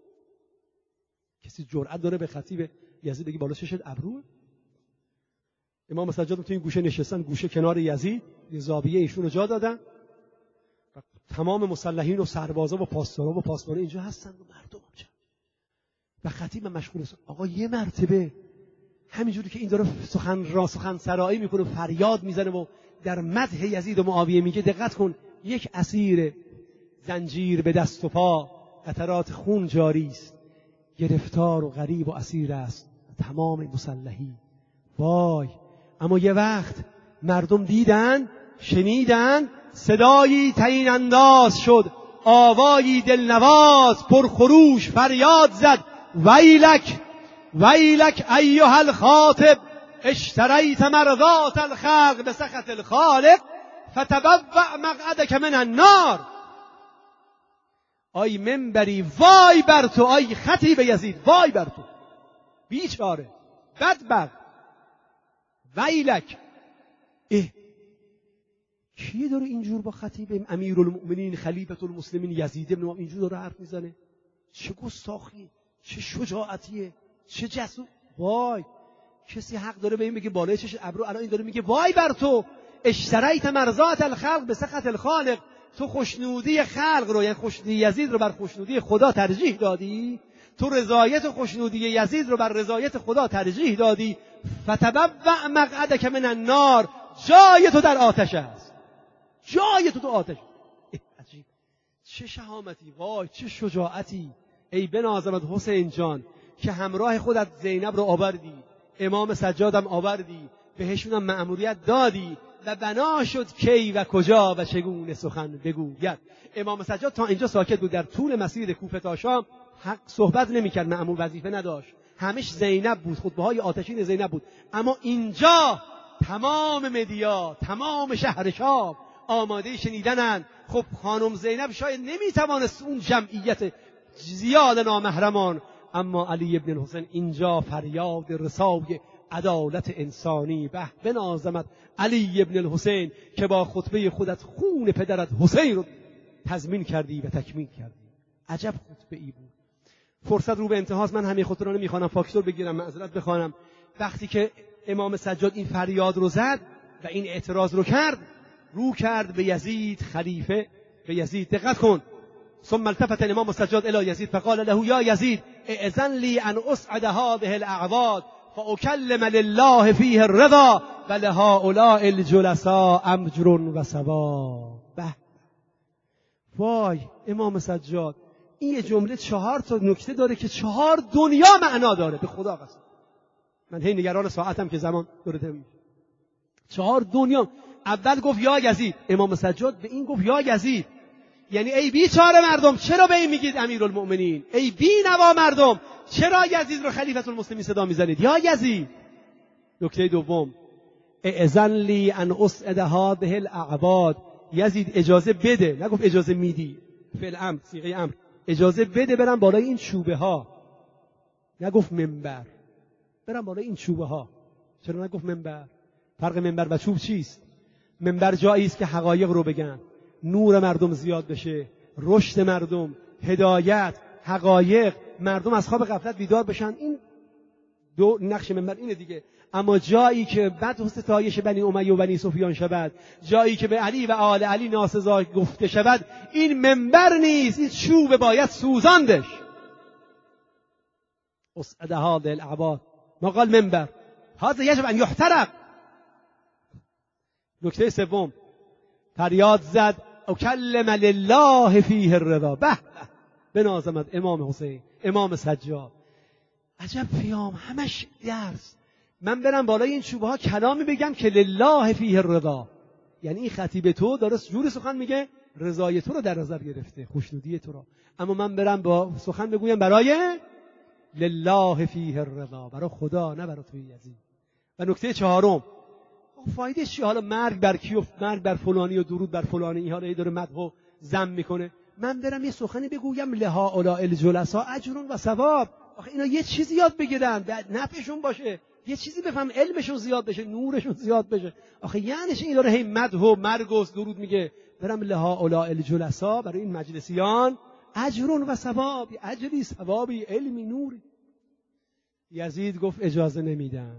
کسی جرأت داره به خطیب یزید بگی بالا چشت ابروه؟ امام سجاد تو این گوشه نشستن، گوشه کنار یزید، یه زاویه ایشون رو جا دادن و تمام مسلحین و سربازا و پاسدارا و پاسدارا اینجا هستن و مردم هم. و خطیب مشغول است. آقا یه مرتبه همینجوری که این داره سخن را سخن سرایی میکنه، فریاد میزنه و در مدح یزید و معاویه میگه، دقت کن، یک اسیر زنجیر به دست و پا، قطرات خون جاری است، گرفتار و غریب و اسیر است، تمام مسلحی. وای! اما یه وقت مردم دیدن، شنیدن، صدایی تعیین انداز شد، آوایی دلنواز پرخروش فریاد زد: ویلک ویلک ایها الخاطب، اشتریت مرضات الخلق بسخط الخالق، فتبوأ مقعدک من النار. آی منبری، وای بر تو، آی خطیب یزید، وای بر تو، بیچاره، بدبخت. ویلک. اه کی داره اینجور با خطیب امیرالمؤمنین خلیفة المسلمین یزید ابن اینجور داره حرف میزنه؟ چه گستاخی، چه شجاعتیه، چه جسور. وای! کسی حق داره به این بگه بالای چش ابرو؟ الان این داره میگه وای بر تو، اشتریت مرضات الخلق به سخط الخالق. تو خوشنودی خلق رو، یعنی خوشنودی یزید رو بر خوشنودی خدا ترجیح دادی. تو رضایت خوشنودی یزید رو بر رضایت خدا ترجیح دادی. فتبوأ مقعدک من النار، جای تو در آتش است، جای تو تو آتش. عجیب، چه شهامتی، وای چه شجاعتی. ای بنازمت حسین جان که همراه خودت زینب رو آوردی، امام سجادم آوردی، بهشونم مأموریت دادی و بنا شد کی و کجا و چگونه سخن بگوید. امام سجاد تا اینجا ساکت بود. در طول مسیر کوفه تا شام حق صحبت نمیکرد، مأمور وظیفه نداشت، همش زینب بود، خطبه‌های آتشین زینب بود. اما اینجا تمام مدیا، تمام شهر شام آماده شنیدنن. خب خانم زینب شاید نمیتوانست اون جمعیت زیاد نامحرمان، اما علی ابن الحسین اینجا فریاد رسای عدالت انسانی. به بنازمت علی ابن الحسین که با خطبه خودت خون پدرت حسین رو تضمین کردی و تکمیل کردی. عجب خطبه ای بود. فرصت رو به انتهاست، من همه خطبه رو نمیخوانم، فاکتور بگیرم، معذرت بخوانم. وقتی که امام سجاد این فریاد رو زد و این اعتراض رو کرد، رو کرد به یزید خلیفه، به یزید. دقت کن. ثم التفت الامام سجاد الى یزید فقال له یا یزید اذن لی ان اصعد هذه الاعواد فاکلم لله فیه الرضا و لهؤلاء الجلساء امجر و ثواب. به وای امام سجاد، این یه جمله چهار تا نکته داره که چهار دنیا معنا داره. به خدا قسم من هی نگران ساعتم که زمان داره. چهار دنیا. اول گفت یا یزید، امام سجاد به این گفت یا یزید، یعنی ای بیچاره مردم چرا به این میگید امیرالمؤمنین؟ ای بی نوا مردم چرا یزید رو خلیفة المسلمین صدا میزنید؟ یا یزید. نکته دوم اذن لی ان اصعد هذه الاعواد، یزید اجازه بده، نگفت اجازه میدی، فعل امر صیغه امر، اجازه بده برم بالای این چوبه ها، نگفت منبر، برم بالای این چوبه ها. چرا نگفت منبر؟ فرق منبر و چوب چیست؟ منبر جایی است که حقایق رو بگن، نور مردم زیاد بشه، رشد مردم، هدایت، حقایق، مردم از خواب غفلت بیدار بشن. این دو نقش منبر اینه دیگه. اما جایی که بد و ستایش بنی امیه و بنی سفیان شود، جایی که به علی و آل علی ناسزا گفته شود، این منبر نیست، این چوب باید سوزاندش. اصعد هذه الاعواد ما قال منبر، هذا یجب ان یحترق. نکته سوم فریاد زد اکلم لله فیه الرضا. به بنازمت امام حسین، امام سجاد. عجب پیام، همش درس. من برم بالای این چوبه ها کلامی بگم که لله فیه الرضا، یعنی این خطیب تو داره جوری سخن میگه رضای تو رو در نظر گرفته، خوشنودی تو رو. اما من برم با سخن بگویم برای لله فیه الرضا، برای خدا، نه برای توی یزید. و نکته چهارم، فایده چیه حالا مرگ بر کی و مرگ بر فلانی و درود بر فلانی، این حالا داره مدح و ذم میکنه. من برم یه سخنی بگویم لهؤلاء الجلساء اجر و ثواب. آخه اینا یه چیزی یاد بگیرن، بعد نفعشون باشه، یه چیزی بفهم، علمشون زیاد بشه، نورشون زیاد بشه. آخه یعنی این داره هی مدح و مرگ و درود میگه. برم لهؤلاء الجلساء، برای این مجلسیان اجر و ثواب، اجری، ثوابی، علمی، نوری. یزید گفت اجازه نمیدم،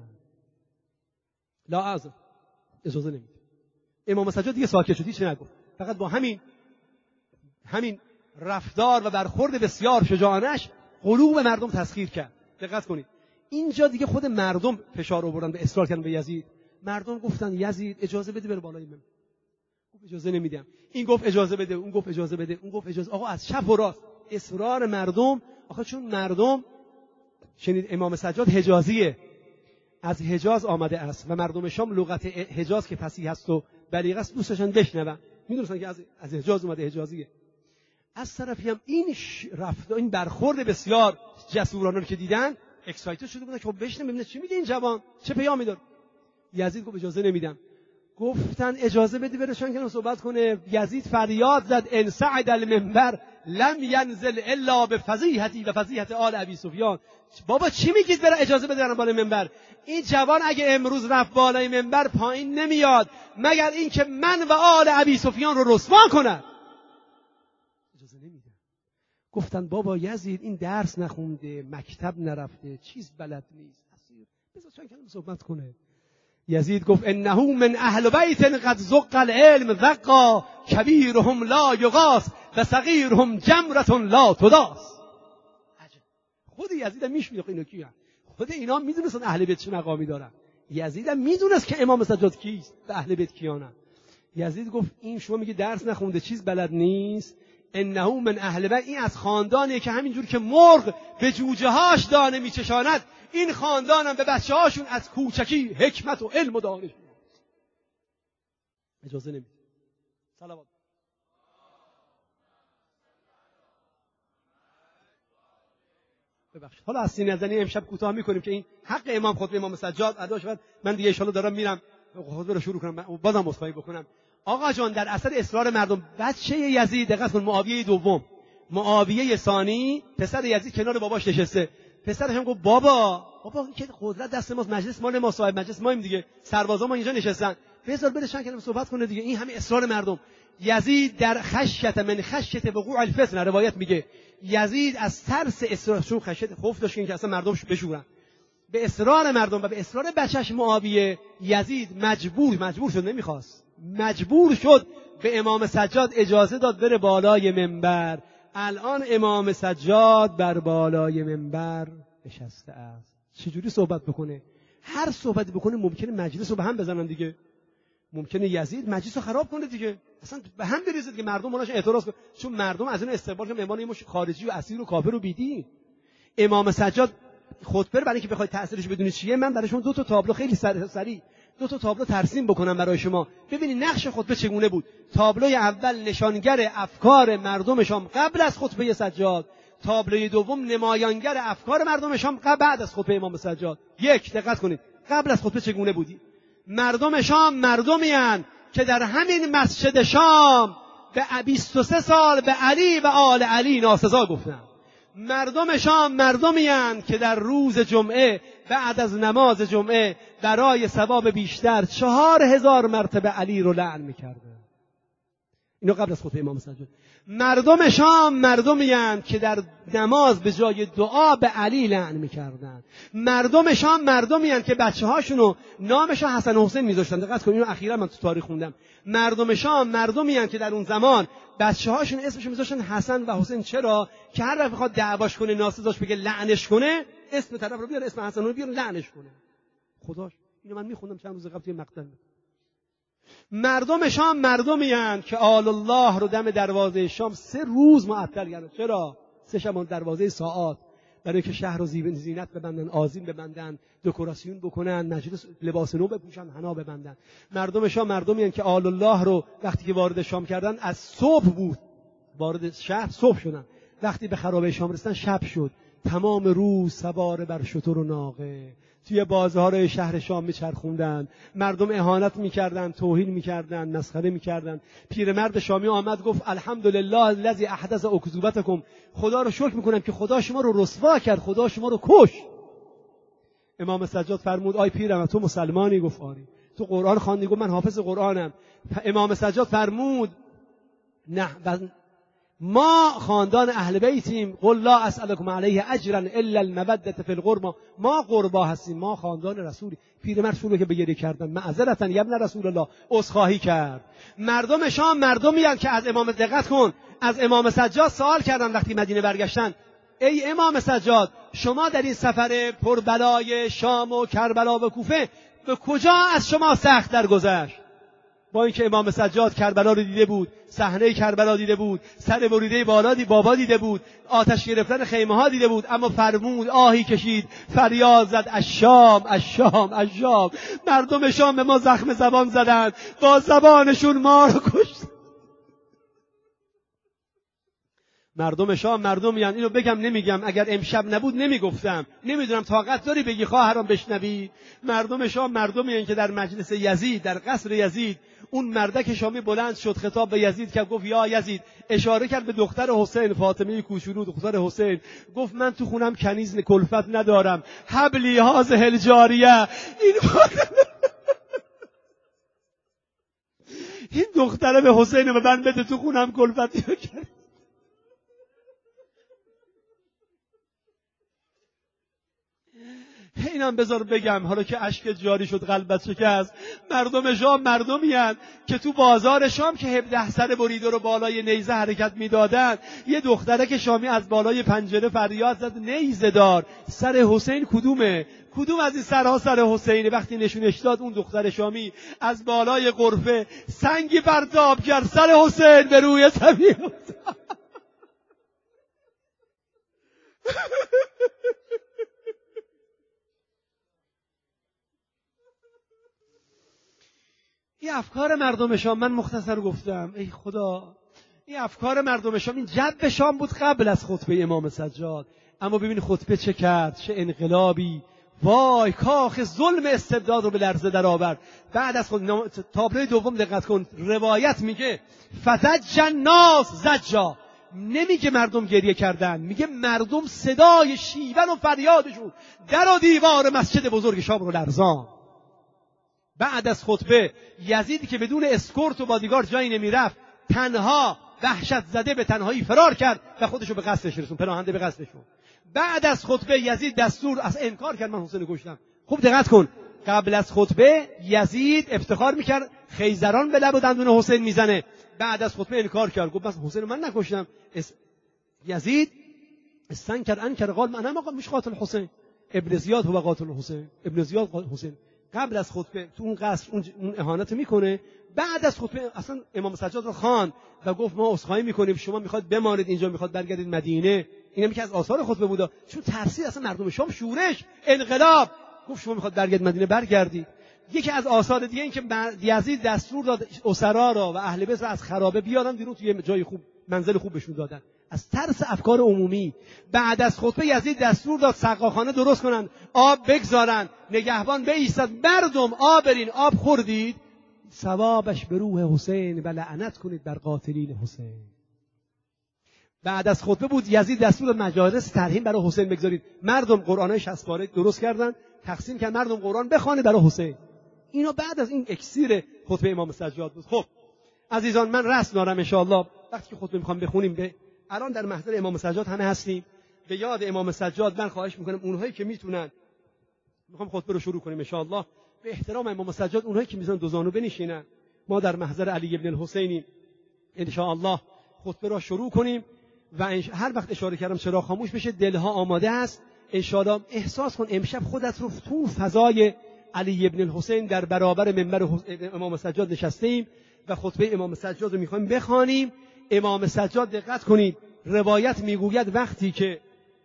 لا اعظم، اجازه نمیده. امام سجاد دیگه ساکت شد، هیچ نگفت، فقط با همین همین رفتار و برخورد بسیار شجاعانش قلوب مردم تسخیر کرد. دقت کنید اینجا دیگه خود مردم فشار آوردن به اصرار کردن به یزید. مردم گفتن یزید اجازه بده بره بالای من. گفت اجازه نمیدم. این گفت اجازه بده، اون گفت اجازه بده، اون گفت اجازه. آقا از چپ و راست اصرار مردم. آخه چون مردم شنید امام سجاد حجازیه، از حجاز آمده است و مردم شام لغت حجاز که فصیح است و بلیغ است دوست داشتن بشنون، میدونستن که از از حجاز اومده، حجازیه. از طرفی هم این رفت این برخورد بسیار جسورانه رو که دیدن اکسایتد شده بودن که خب بشنم ببینه چی میگه این جوان، چه پیامی داره. یزید گفت اجازه نمیدم. گفتن اجازه بدی برشان کنم صحبت کنه. یزید فریاد زد ان صعد المنبر لم ینزل الا بفضیحتی و فضیحت آل ابی سفیان. بابا چی میگید برای اجازه بده برم بالای منبر؟ این جوان اگه امروز رفت بالای منبر پایین نمیاد مگر اینکه من و آل ابی سفیان رو رسوا کنه. اجازه نمیدم. گفتن بابا یزید این درس نخونده، مکتب نرفته، چیز بلد نیست، بذار چند کلمه صحبت کنه. یزید گفت انه من اهل بیت قد زق العلم ذقا کبیرهم لا یغاس و صغیرهم جمرة لا تداس. خود یزید هم میشناخت اینو کیه، خود اینا میدونستن اهل بیت چه مقامی دارن. یزید هم میدونست که امام سجاد کیست و اهل بیت کیانن. یزید گفت این شما میگه درس نخونده، چیز بلد نیست. انه من اهل بیت، این از خاندانیه که همینجور که مرغ به جوجه هاش دانه میچشاند، این خاندانم به بچه هاشون از کوچکی حکمت و علم و دانش. اجازه نمیده. صلوات ببخشید. حالا از سینه زنی امشب کوتاه میکنیم که این حق امام خطبه امام سجاد ادا شود. من دیگه ان شاءالله دارم میرم خطبه رو شروع کنم، بازم عذرخواهی بکنم. آقا جان در اثر اصرار مردم بچه یزید، دقت کن، معاویه دوم، معاویه ثانی، پسر یزید کنار باباش نشسته. پسرش هم گفت بابا بابا این که قدرت دست ماست، مجلس مال ما، صاحب مجلس مایم دیگه، سربازا ما اینجا نشستن، بذار برشن کنم صحبت کنه دیگه. این همه اصرار مردم. یزید در خشیت من خشیت وقوع الفتنه، روایت میگه یزید از ترس اصرار، چون خشیت خوف داشت که اصلا مردم بشورن، به اصرار مردم و به اصرار بچهش معاویه، یزید مجبور مجبور شد، نمیخواست، مجبور شد به امام سجاد اجازه داد بره بالای منبر. الان امام سجاد بر بالای منبر نشسته است. چجوری صحبت بکنه؟ هر صحبتی بکنه ممکنه مجلس رو به هم بزنن دیگه، ممکنه یزید مجلس رو خراب کنه دیگه، اصلا به هم بریزه دیگه، مردم براش اعتراض کنه، چون مردم از اون استقبال کنن ایمان مش خارجی و اسیر و کافر و بیدین. امام سجاد خطبه برای اینکه بخواید تاثیرش بدونید چیه، من برای شما دو تا تابلو خیلی سریع دو تا تابلو ترسیم بکنم برای شما ببینید نقش خطبه چگونه بود. تابلوی اول نشانگر افکار مردم شام قبل از خطبه سجاد، تابلوی دوم نمایانگر افکار مردم شام بعد از خطبه امام سجاد. یک، دقت کنید قبل از خطبه چگونه بودی؟ مردم شام مردمیان که در همین مسجد شام به بیست و سه سال به علی و آل علی ناسزا گفتند. مردم شام مردمیان که در روز جمعه بعد از نماز جمعه برای ثواب بیشتر چهار هزار مرتبه علی رو لعن میکردن. اینو قبل از خطبه امام سجاد. مردم شام مردمیان که در نماز به جای دعا به علی لعن میکردن. مردم شام مردمیان که بچه هاشونو نامش حسن و حسین میذاشتن. دقت کنید اینو اخیرا من تو تاریخ خوندم. مردم شام مردمیان که در اون زمان بچه هاشون اسمشو میذاشتن حسن و حسین. چرا؟ که هر وقت بخواد دعواش کنه، ناسزاش بگه، لعنش کنه، اسم طرف رو بیاره، اسم حسن رو بیاره، لعنش کنه. خداش اینو من میخوندم چند روز قبل توی مقطع. مردم شام مردمیان که آل الله رو دم دروازه شام سه روز معطل کردن. چرا؟ سه شب دروازه ساعات، برای که شهر رو زینت ببندن، آذین ببندن، دکوراسیون بکنن، مجلس لباس نو بپوشن، حنا ببندن. مردم شام مردمیان که آل الله رو وقتی که وارد شام کردن از صبح بود، وارد شهر صبح شدن، وقتی به خرابه شام رسیدن شب شد. تمام روز سوار بر شتر و ناقه توی بازار شهر شام میچرخوندن، مردم اهانت میکردن، توهین میکردن، مسخره میکردن. پیرمرد شامی آمد گفت الحمدلله الذی احدث اکذوبتکم، خدا رو شکر میکنم که خدا شما رو رسوا کرد، خدا شما رو کش. امام سجاد فرمود آی پیرم تو مسلمانی؟ گفت آری. تو قرآن خواندی؟ گفت من حافظ قرآنم. امام سجاد فرمود نه ما خاندان اهل بیتیم، قل لا اسألکم علیه اجرا الا المودة فی القربى، ما قربا هستیم، ما خاندان رسولی. پیرمرد شروع که به گریه کردن، معذرتا یا ابن رسول الله، عذرخواهی کرد. مردم شام مردمیان که از امام، دقت کن، از امام سجاد سوال کردن وقتی مدینه برگشتن، ای امام سجاد شما در این سفر پربلای شام و کربلا و کوفه به کجا از شما سخت درگذشت؟ با اینکه امام سجاد کربلا رو دیده بود، صحنه کربلا دیده بود، سر بریده بالا دی بابا دیده بود، آتش گرفتن خیمه ها دیده بود، اما فرمود، آهی کشید، فریاد زد الشام الشام الشام. مردم شام به ما زخم زبان زدن، با زبانشون ما رو کشت. مردم شام مردمیان، اینو بگم نمیگم، اگر امشب نبود نمیگفتم، نمیدونم طاقت داری بگی خواهرام بشنوی. مردم شام مردمیان که در مجلس یزید، در قصر یزید، اون مردک شامی بلند شد، خطاب به یزید کرد، گفت یا یزید، اشاره کرد به دختر حسین، فاطمه کوچولو دختر حسین، گفت من تو خونم کنیز کلفت ندارم، حبلی هذه الجاریه، این این دختره به حسین به من بده، تو خونم کلفت کرد. اینم بذار بگم، حالا که اشک جاری شد قلبت شکست. مردم شام مردمیان که تو بازار شام که هفده سر بریده رو بالای نیزه حرکت میدادن، یه دختره که شامی از بالای پنجره فریاد زد نیزه دار، سر حسین کدومه؟ کدوم از این سرها سر حسینه؟ وقتی نشونش داد اون دختر شامی از بالای غرفه سنگی پرتاب کرد، سر حسین به روی زمین. این افکار مردم شام. من مختصر گفتم. ای خدا این افکار مردم شام، این جو شام بود قبل از خطبه امام سجاد. اما ببین خطبه چه کرد، چه انقلابی. وای کاخ ظلم استبداد رو به لرزه در آورد. بعد از خود تابلوی دوم دقت کن، روایت میگه فزج الناس زجا، نمیگه مردم گریه کردن، میگه مردم صدای شیون و فریادشون در و دیوار مسجد بزرگ شام رو لرزان. بعد از خطبه یزید که بدون اسکورت و بادیگارد جایی نمیرفت، تنها وحشت زده به تنهایی فرار کرد و خودشو به قصدش رسوند، پناهنده به قصدشون. بعد از خطبه یزید دستور از انکار کرد، من حسین کشتم. خوب دقت کن، قبل از خطبه یزید افتخار میکرد خیزران به لب و دندون حسین میزنه، بعد از خطبه انکار کرد، گفت بس حسین من نکشتم. یزید استنکر انکر قال من مش قاتل حسین، ابن زیاد هو قاتل حسین، ابن زیاد حسین. قبل از خطبه تو اون قصر اون اهانت میکنه، بعد از خطبه اصلا امام سجاد رو خواند و گفت ما عذرخواهی میکنیم، شما میخواد بمانید اینجا، میخواد برگردید مدینه. اینم یکی از آثار خطبه بودا، چون ترسید اصلا مردم شام، شورش، انقلاب، گفت شما میخواد برگردید مدینه، برگردید. یکی از آثار دیگه این که یزید دستور داد اسرا را و اهل بیت را از خرابه بیارن بیرون، توی جای خوب، منزل خوب بهشون دادن، از ترس افکار عمومی. بعد از خطبه یزید دستور داد سقاخانه درست کنن، آب بگذارن، نگهبان بایستد، مردم آب برین، آب خوردید ثوابش به روح حسین و لعنت کنید بر قاتلین حسین. بعد از خطبه بود یزید دستور داد مجالس ترحیم برای حسین بگذارید، مردم قرآنای شصت پاره درست کردن، تقسیم کردن، مردم قرآن بخونه برای حسین. اینا بعد از این اکسیر خطبه امام سجاد بود. خب عزیزان، من رسم دارم ان شاءالله وقتی که خطبه میخوام بخونیم، به الان در محضر امام سجاد همه هستیم، به یاد امام سجاد من خواهش میکنم اونهایی که میتونن، میخوام خطبه رو شروع کنیم ان شاءالله، به احترام امام سجاد اونهایی که میزنن دو زانو بنشینن، ما در محضر علی ابن الحسینیم، ان شاءالله خطبه رو شروع کنیم. و هر وقت اشاره کردم چرا خاموش بشه، دلها آماده است ان شاءالله. احساس کن امشب خودت رو تو فضای علی ابن الحسین در برابر منبر امام سجاد نشستیم و خطبه امام سجاد رو میخوایم بخوانیم. امام سجاد دقت کنید، روایت میگوید وقتی که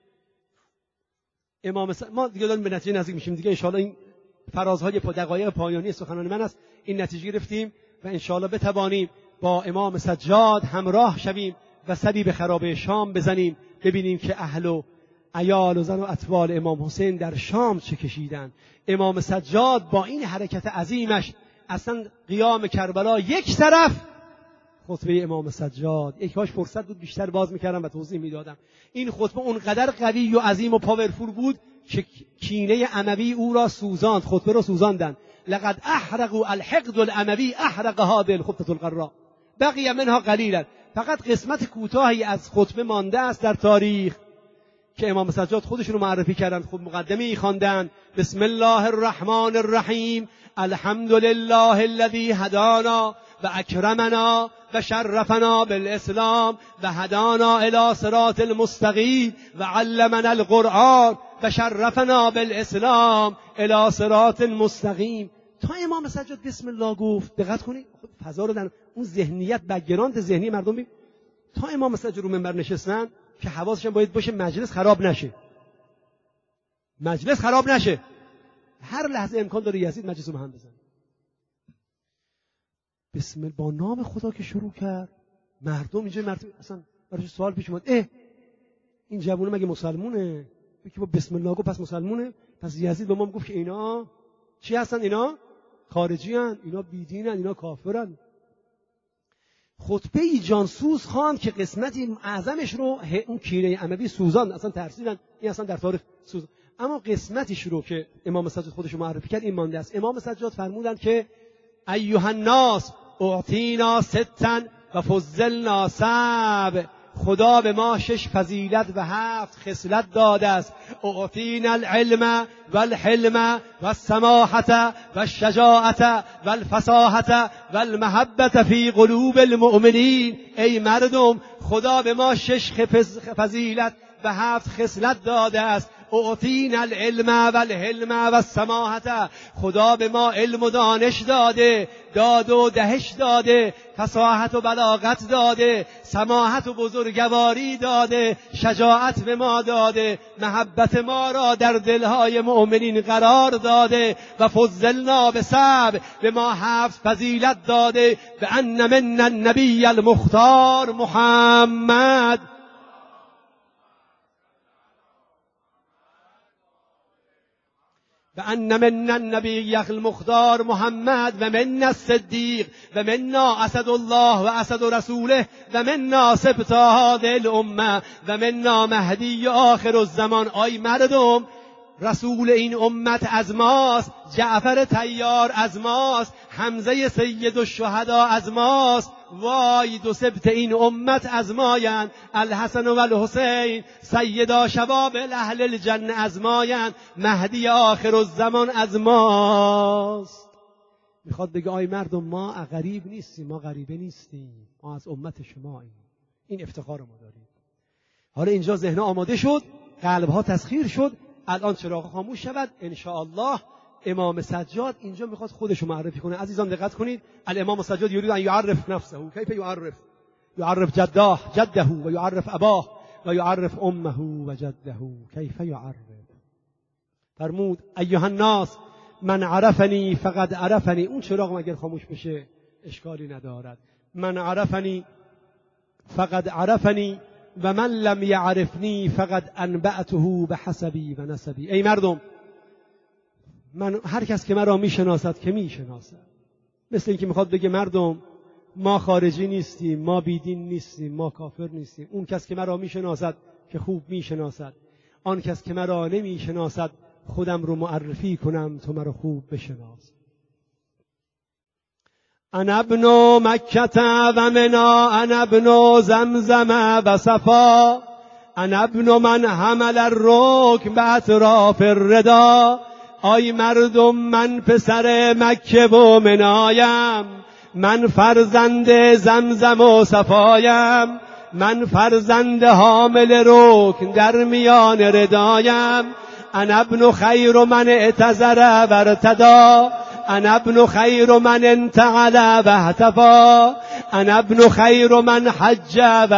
امام سجاد، ما دیگه داریم به نتیجه نزدیک میشیم دیگه، ان شاءالله این فرازهای دقایق پایانی سخنان من است، این نتیجه گرفتیم و ان شاءالله بتوانیم با امام سجاد همراه شویم و سری به خرابه شام بزنیم، ببینیم که اهل و عیال و زن و اطفال امام حسین در شام چه کشیدن. امام سجاد با این حرکت عظیمش، اصلا قیام کربلا یک طرف، خطبه امام سجاد یک کاش فرصت بود بیشتر باز میکردم و توضیح میدادم. این خطبه اونقدر قوی و عظیم و پاورفول بود که کینه اموی او را سوزاند، خطبه را سوزاندن. لقد احرقوا الحقد الاموی احرق هذه الخطبه القراء بقي منها قلیلا. فقط قسمت کوتاهی از خطبه مانده است در تاریخ که امام سجاد خودشون رو معرفی کردن، خود مقدمه‌ای خواندن، بسم الله الرحمن الرحیم، الحمد لله الذي هدانا و اکرمنا و شرفنا بالاسلام و هدانا الى صراط المستقیم و علمنا القرآن و شرفنا بالاسلام الى صراط مستقیم. تا امام سجاد بسم الله گفت، دقت کنید فضا رو در اون ذهنیت، بک‌گراند ذهنی مردم ببین، تا امام سجاد رو منبر نشستن که حواسشون باید باشه مجلس خراب نشه، مجلس خراب نشه، هر لحظه امکان داره یزید مجلس رو هم بزنه. بسم الله، با نام خدا که شروع کرد، مردم اینجا مرتبه اصلا برایش سوال پیش اومد، اه این جوونه مگه مسلمونه؟ یکی با بسم الله گفت پس مسلمونه؟ پس یزید به ما گفت که اینا چی هستن؟ اینا خارجی هستن، اینا بیدینن، اینا کافرن. خطبه ای جانسوز خواند که قسمتی اعظمش رو اون کینه اموی سوزان، اصلا ترسیدن، این اصلا در تاریخ سوز. اما قسمتیش رو که امام سجاد خودش رو معرفی کرد این مانده است. امام سجاد فرمودند که ایها الناس اعطینا ستا و فضلنا سبع، خدا به ما شش فضیلت و هفت خصلت داده است. اعطینا العلم والحلم والسماحة والشجاعة والفصاحة والمحبة في قلوب المؤمنین. ای مردم، خدا به ما شش فضیلت و هفت خصلت داده است. اعطینا العلم و الحلم و السماحت. خدا به ما علم و دانش داده، داد و دهش داده، فصاحت و بلاغت داده، سماحت و بزرگواری داده، شجاعت به ما داده، محبت ما را در دلهای مؤمنین قرار داده و فضلنا به سبع، به ما هفت فضیلت داده. به ان من النبی المختار محمد و ان من النبی المختار محمد و من الصدیق و منا اسد الله و اسد رسوله و منا سبط هذه الامه و منا مهدی آخر الزمان. آی مردم، رسول این امت از ماست، جعفر طیار از ماست، حمزه سید الشهدا از ماست. وای دو سبط این امت از مایند، الحسن و الحسین سیدا شباب اهل الجنه از مایند، مهدی آخر الزمان از ماست. میخواد بگه آی مردم، ما غریب نیستیم، ما غریبه نیستیم، ما از امت شماییم. این افتخار ما داریم. حالا اینجا ذهن آماده شد، قلبها تسخیر شد. الان چراغ خاموش شود ان شاء الله. امام سجاد اینجا میخواد خودشو معرفی کنه. عزیزان دقت کنید، الامام سجاد یرید ان یعرف نفسه. کیف یعرف؟ یعرف جده جده و یعرف اباه و یعرف امه و جده. کیف یعرف؟ فرمود ایها الناس من عرفنی فقد عرفنی. اون چراغ مگر خاموش بشه اشکالی ندارد. من عرفنی فقد عرفنی و من لم یعرفنی فقد انبأته بحسبی و نسبی. ای مردم، من هر کس که مرا میشناسد که میشناسد، مثل اینکه میخواد بگه مردم ما خارجی نیستیم، ما بیدین نیستیم، ما کافر نیستیم. اون کس که مرا میشناسد که خوب میشناسد، آن کس که مرا نمیشناسد خودم رو معرفی کنم تو مرا خوب بشناس. انا ابن مکه و منا، انا ابن زمزم و صفا، انا ابن من حمل الرکن به اطراف الردا. آی مردم، من پسر مکه و منایم، من فرزند زمزم و صفایم، من فرزند حامل رکن در میان ردایم. انا ابن خیر من اعتذر و ارتدا، انا ابن خیر من انتعل و احتفا، انا ابن خیر من حج و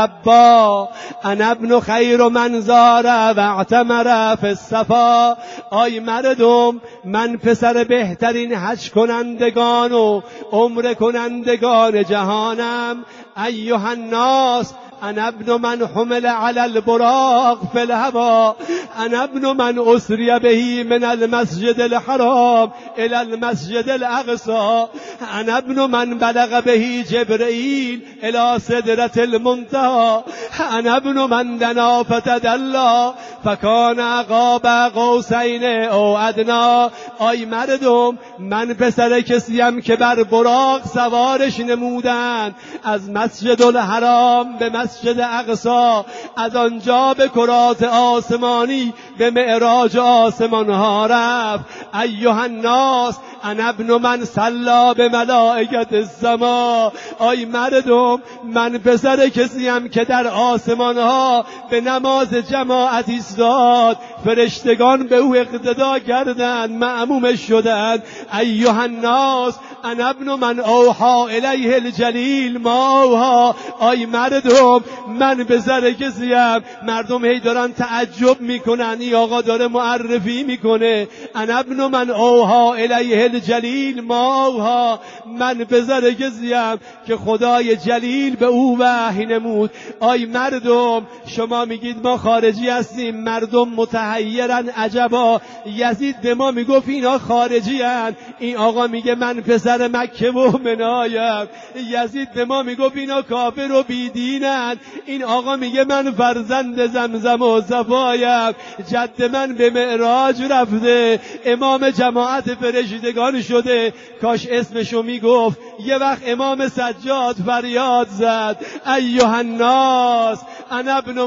لبا، انا ابن خیر من زار و اعتمر فی الصفا. آی مردم، من پسر بهترین حج کنندگان و عمره کنندگان جهانم. ایها الناس انا ابن من حمل على البراق في الهوا، انا ابن من اسری به من المسجد الحرام الى المسجد الاقصى، انا ابن من بلغ به جبرائیل الى سدرة المنتهى، انا ابن من دنا فتدلى فکان قاب قوسین او ادنا. آی مردم، من پسر کسیم که بر براق سوارش نمودند، از مسجد الحرام به مسجد اقصی، از آنجا به کرات آسمانی به معراج آسمان ها رفت. ایها الناس انا ابن من صلی به ملائکت السما. آی مردم، من پسر کسیم که در آسمان ها به نماز جماعت ایستاد، فرشتگان به او اقتدا کردند، مأموم شدند. ایها الناس انا ابن من اوحى الیه الجلیل ما اوحى. آی مردم، من پسر کسیم، مردم هی دارن تعجب میکنن، این آقا داره معرفی میکنه. انا ابن من اوحى الیه الجلیل ما اوحى. من پسر کسیم که خدای جلیل به او وحی نمود. آی مردم، شما میگید ما خارجی هستیم، مردم متحیرن عجبا. یزید به ما میگفت اینا خارجی هن، این آقا میگه من پسر مکه و منایم. یزید به ما میگفت اینا کافر و بیدینن، این آقا میگه من فرزند زمزم و صفایم. جد من به معراج رفته، امام جماعت فرشتگان شده. کاش اسمشو میگفت. یه وقت امام سجاد فریاد زد ایها الناس انا ابن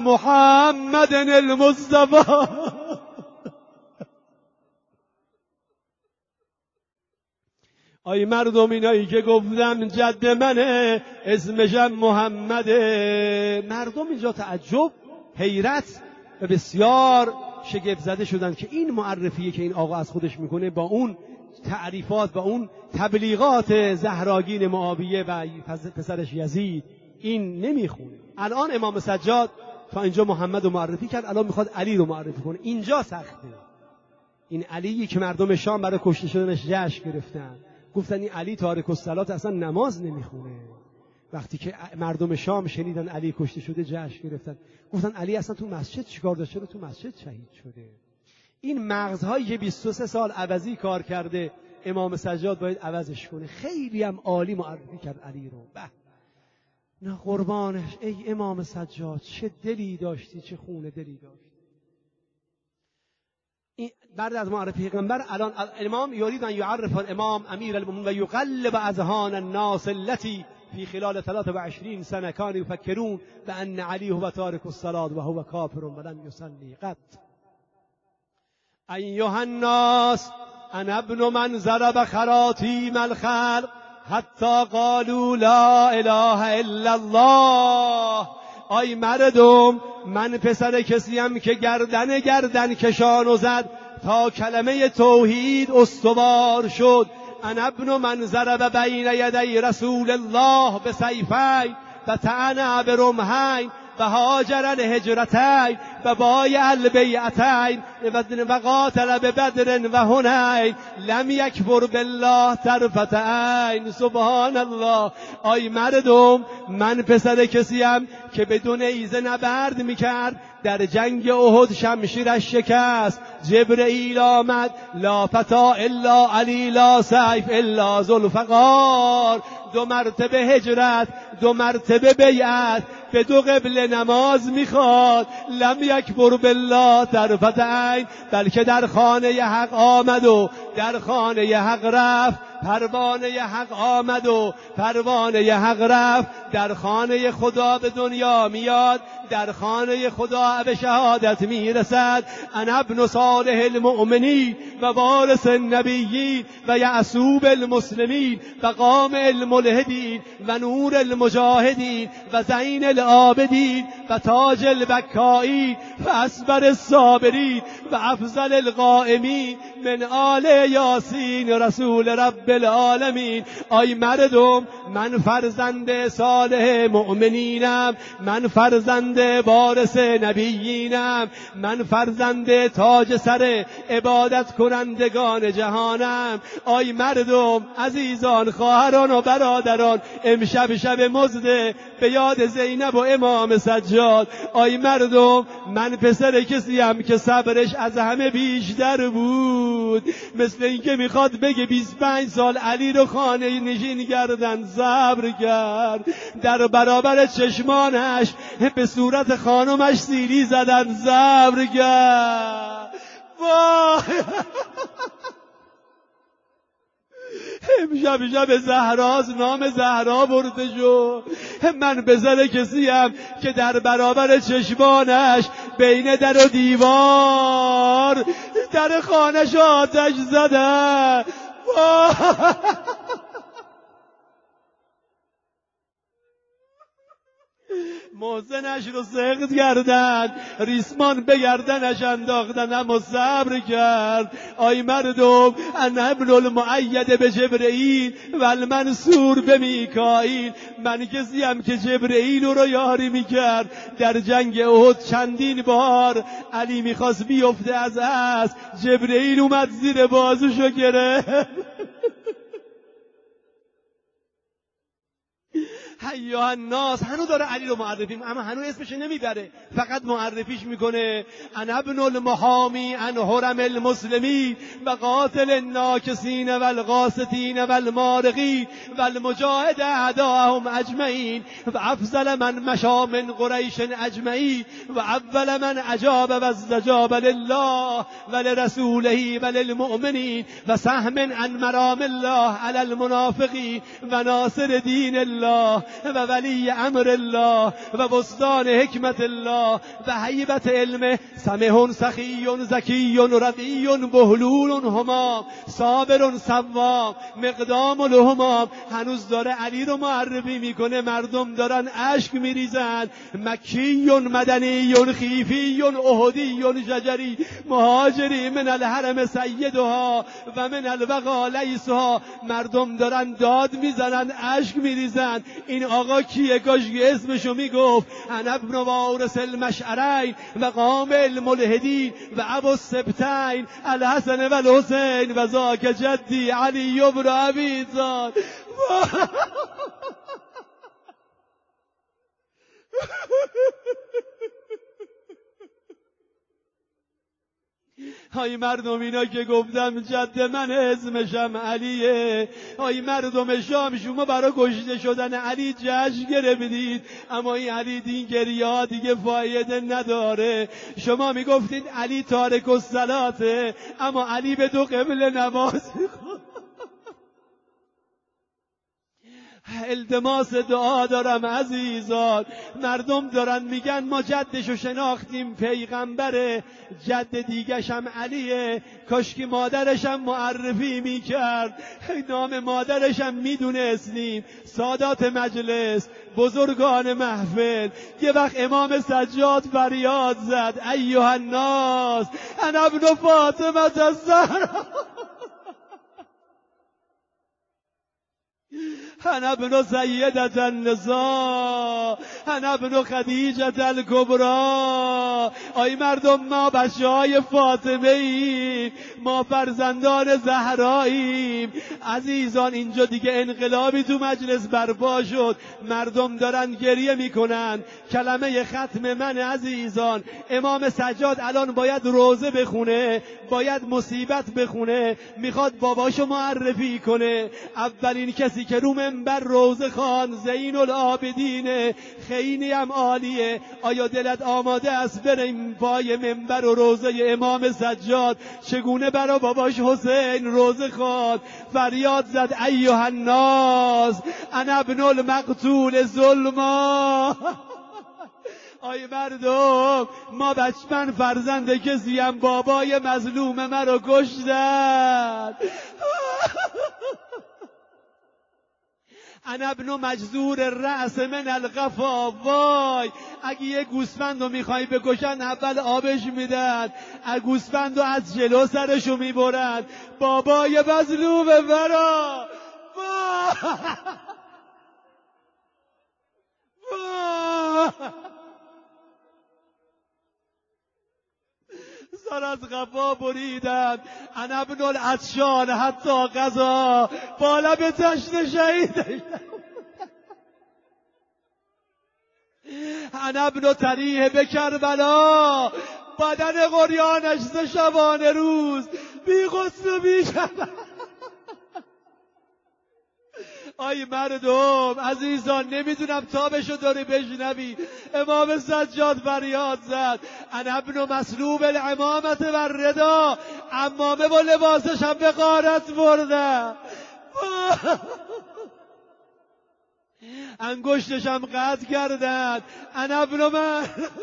محمد المصطفى. آی مردم، اینایی که گفتم جد منه، اسمشم محمده. مردم اینجا تعجب، حیرت و بسیار شگفت زده شدند که این معرفیه که این آقا از خودش میکنه با اون تعریفات، با اون تبلیغات زهراگین معاویه و پسرش یزید این نمیخونه. الان امام سجاد تا اینجا محمد رو معرفی کرد، الان میخواد علی رو معرفی کنه. اینجا سخته. این علیی که مردم شام برای کشته شدنش جشن گرفتن، گفتن این علی تارک الصلاه اصلا نماز نمیخونه. وقتی که مردم شام شنیدن علی کشته شده جشن گرفتن، گفتن علی اصلا تو مسجد چیکار داشته؟ چرا تو مسجد شهید شده؟ این مغزهایی که بیست و سه سال عوضی کار کرده امام سجاد باید عوضش کنه. خیلی هم عالی معرفی کرد علی رو. به نه قربانش، ای امام سجاد چه دلی داشتی، چه خونه دلی داشتی. بعد از معرفی پیغمبر الان الامام یرید ان یعرف الامام امیر المؤمنین و یقلب اذهان الناس التي في خلال ثلاث و عشرين سنه كانوا يفكرون بان علي هو تارك الصلاه وهو كافر ولم يصلي قط. ايها الناس انا ابن من ضرب خراطيم الخلق حتی قالوا لا اله الا الله. آی مردم، من پسر کسیم که گردن گردن کشانو زد تا کلمه توحید استوار شد. انا ابن من ضرب بین یدی رسول الله بسیفین و طعن برمحین و هاجر الهجرتین و بایع البیعتین و قاتل ببدر و هنین لم یکفر بالله طرفة عین. سبحان الله. آی مردم، من پسر کسیم که بدون نیزه نبرد میکرد، در جنگ احد شمشیرش شکست، جبرئیل آمد لا فتا الا علی لا سیف الا ذوالفقار. دو مرتبه هجرت، دو مرتبه بیعت، به دو قبله نماز میخواد. لم یکفر بالله طرفة عین، بلکه در خانه حق آمد و در خانه حق رفت. پروانه حق آمد و پروانه حق رفت. در خانه خدا به دنیا میاد، در خانه خدا به شهادت میرسد. انا ابن صالح المؤمنین و وارث النبیین و یعصوب المسلمین و قامع الملحدین و نور المجاهدین و زین العابدین و تاج البکائین و اصبر الصابرین و افضل القائمین من آل یاسین رسول رب العالمین. آی مردم، من فرزند صالح مؤمنینم، من فرزند وارث نبیینم، من فرزند تاج سر عبادت کنندگان جهانم. آی مردم، عزیزان، خواهران و برادران، امشب شب مزده به یاد زینب و امام سجاد. آی مردم، من پسر کسیم که صبرش از همه بیشتر بود. مثل اینکه میخواد بگه بیست و پنج سال علی رو خانه نشین کردن، صبر کرد. در برابر چشمانش به صورت خانمش سیلی زدن، صبر کرد. وای امشب شب زهراز، نام زهرا برده شد. من پسر کسیم که در برابر چشمانش بین در و دیوار در خانش آتش زدن. محسنش رو سقط کردن، ریسمان به گردنش انداختن، اما صبر کرد. آی مردم، انا ابن المؤید به جبرئیل و المنصور به میکائیل. من کسیم که جبرئیل رو یاری میکرد. در جنگ احد چندین بار علی میخواست بیفته از اسب، جبرئیل اومد زیر بازوشو گرفت. حیا الناس، هنو داره علی رو معرفی، اما هنو اسمش نمیبره، فقط معرفیش میکنه. انا ابن المحامی عن حرم المسلمین و قاتل الناکسین و الغاسطین و المارقین و المجاهد اعداءهم اجمعین و افضل من مشى من قریش اجمعین و اول من اجاب و استجاب لله و لرسوله و للمؤمنین و سهم عن مرام الله علی المنافقین و ناصر دین الله و ولی امر الله و بستان حکمت الله و هیبت علم، سمح سخی زکی رقی بهلول همام صابر صوام مقدام الهمام. هنوز داره علی رو معرفی میکنه، مردم دارن اشک میریزن. مکی مدنی خیفی احدی شجری مهاجری من الحرم سیدها و من الوقا لیسها. مردم دارن داد میزنن، اشک میریزن. این آقا کیه؟ کاش اسمشو میگفت. انا ابن وارث المشعرین و قام الملحدین و ابو السبتین الحسن و الحسین و ذاک جدی علی بن ابی طالب. های مردم، اینا که گفتم جد من اسمشم علیه. های مردم شام، شما برای کشته شدن علی جشن گرفتید، اما این علی دین گریه ها دیگه فایده نداره. شما میگفتید علی تارک الصلاته، اما علی به دو قبله نماز میخواد. التماس دعا دارم عزیزان. مردم دارن میگن ما جدشو شناختیم، پیغمبره، جد دیگشم علیه. کاش که مادرشم معرفی میکرد، نام مادرشم میدونستیم. سادات مجلس، بزرگان محفل، یه وقت امام سجاد فریاد زد ایها الناس انا ابن فاطمه الزهرا، انا ابن سیدت النساء، انا ابن خدیجه الکبرا. آی مردم، ما بچه های فاطمه ایم، ما فرزندان زهراییم. عزیزان، اینجا دیگه انقلابی تو مجلس برپا شد، مردم دارن گریه میکنن. کلمه ختم من عزیزان، امام سجاد الان باید روزه بخونه، باید مصیبت بخونه، میخواد باباشو معرفی کنه. اولین کسی که رو منبر روزه خان زین العابدین، خیلی هم عالیه. آیا دلت آماده است بریم پای منبر و روزه امام سجاد چگونه برا باباش حسین روزه خواند؟ فریاد زد ایها الناس انا ابن المقتول ظلما. آی مردم، ما بچمن فرزند کسیم، بابای مظلوم مرا کشتن. انا ابن مجزور رأس من القفا. وای، اگه یه گوسفندو میخوای بکشن اول آبش میدن، اگه گوسفندو از جلو سرشو میبرن. بابای مظلوم مرا. وای وای، سر از قفا بریدن. انا ابن العطشان حتی قضا، با لب تشنه شهید. انا ابن تریه به کربلا، بدن قریانش ز شبانه روز بی غسل و بی شبه. آی مردم عزیزان، نمیدونم تابشو داری بشنوی. امام سجاد فریاد زد انا ابن مسلوب العمامت و الردا. عمامه و لباسش هم به غارت برده، انگشتش هم قطع کردن. انا ابن من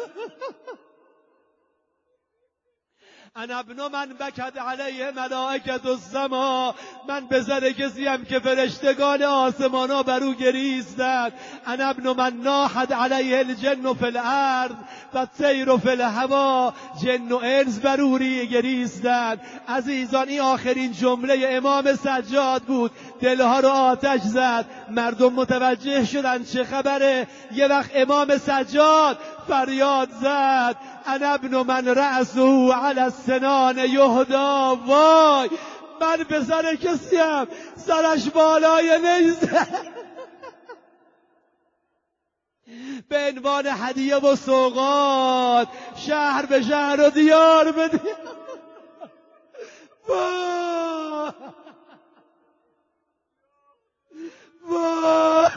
انا ابن من بکد علیه ملائکت السما. من بزر کسیم که فرشتگان آسمان ها بر او گریستند. انا ابن من ناحد علیه الجن فی الارض و طیر فی الهوا. جن و انس بر او گریستند. عزیزان، این آخرین جمله امام سجاد بود، دلها رو آتش زد. مردم متوجه شدن چه خبره. یه وقت امام سجاد فریاد زد انا ابن من رأسه علی السنان یهدا. وای، من به سر کسیم سرش بالای نیزه، به عنوان هدیه و سوغات شهر به شهر و دیار به دیار. وای وای،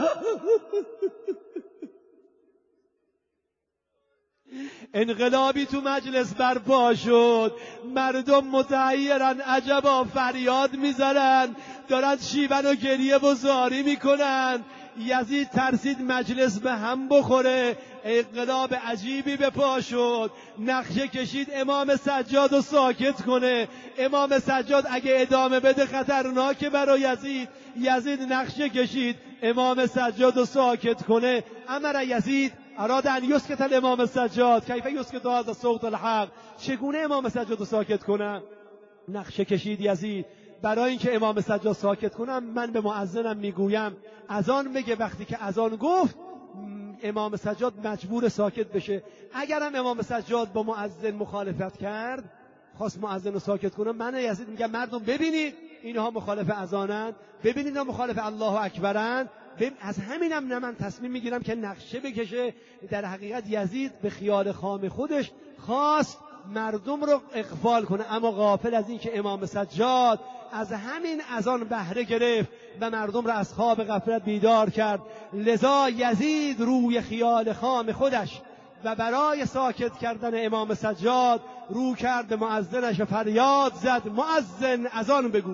انقلابی تو مجلس برپا شد. مردم متحیرن، عجبا، فریاد میزنن، دارن شیون و گریه و زاری میکنن. یزید ترسید مجلس به هم بخوره، انقلاب عجیبی به پا شد، نقشه کشید امام سجاد رو ساکت کنه. امام سجاد اگه ادامه بده خطرناکه برای یزید. یزید نقشه کشید امام سجاد رو ساکت کنه. امر یزید اراد ان یسکت الامام سجاد کیف یسکت هذا صوت الحق. چگونه امام سجاد رو ساکت کنم؟ نقشه کشید یزید برای اینکه امام سجاد ساکت کنم من به مؤذنم میگویم اذان بگه. وقتی که اذان گفت امام سجاد مجبور ساکت بشه. اگرم امام سجاد با مؤذن مخالفت کرد، خواست مؤذن رو ساکت کنه، من یزید میگم مردم ببینید اینها مخالف اذانن، ببینید اینها مخالف الله اکبرن. از همینم نه من تصمیم میگیرم که نقشه بکشه. در حقیقت یزید به خیال خام خودش خواست مردم رو اغفال کنه، اما غافل از این که امام سجاد از همین اذان بهره گرفت و مردم را از خواب غفلت بیدار کرد. لذا یزید روی خیال خام خودش و برای ساکت کردن امام سجاد رو کرد به مؤذنش و فریاد زد مؤذن اذان بگو.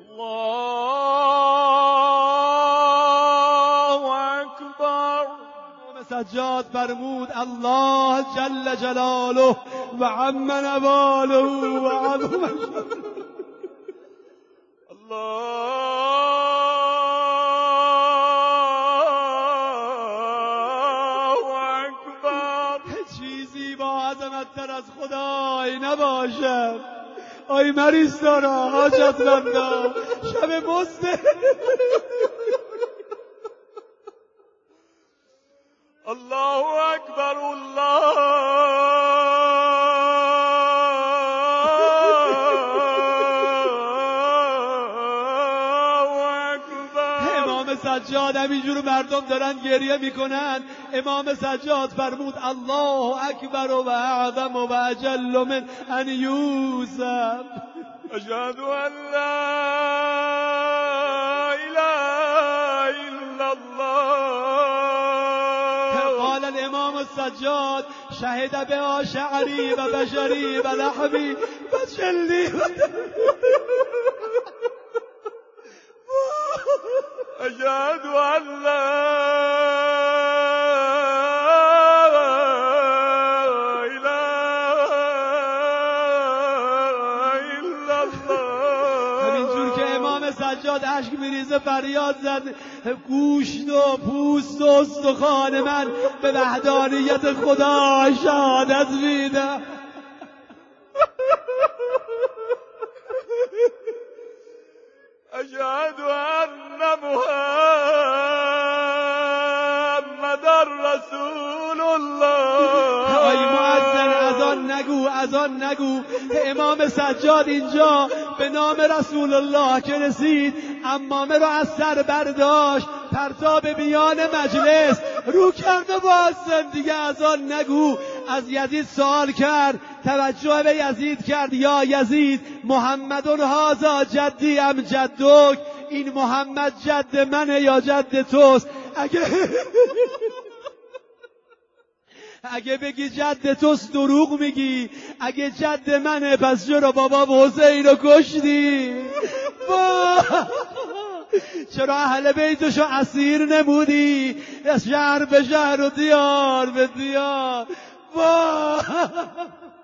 الله اکبر. سجاد فرمود الله جل جلاله و عم نواله و عظم الله اکبر. چیزی با عظمت تر از خدای نباشد. آی مریض دارا حاجت مندم شب مزده. الله اکبر. الله اکبر. امام سجاد همینجور مردم دارن گریه میکنن. امام سجاد فرمود الله اکبر و اعظم و اجل من ان یوسف. اشهد ان لا اله الا الله. قال الامام السجاد شهد بها شعری و بشری و لحمی و جلدی. اشهد ان لا سجاد اشک میریزه فریاد زد گوشت و پوست و استخوان من به وحدانیت خدا شهادت میده. اشهد ان محمد رسول الله. آی مؤذن اذان نگو اذان نگو. امام سجاد اینجا به نام رسول الله که رسید عمامه را از سر برداشت پرتاب میان مجلس رو کرده مؤذن دیگه اذان نگو. از یزید سوال کرد، توجه به یزید کرد یا یزید محمد هذا جدی ام جدک. این محمد جد منه یا جد توست؟ اگه اگه بگی جد توست دروغ میگی، اگه جد منه پس چرا بابا حسین رو کشتی؟ چرا اهل بیتشو اسیر نمودی؟ از شهر به شهر و دیار به دیار.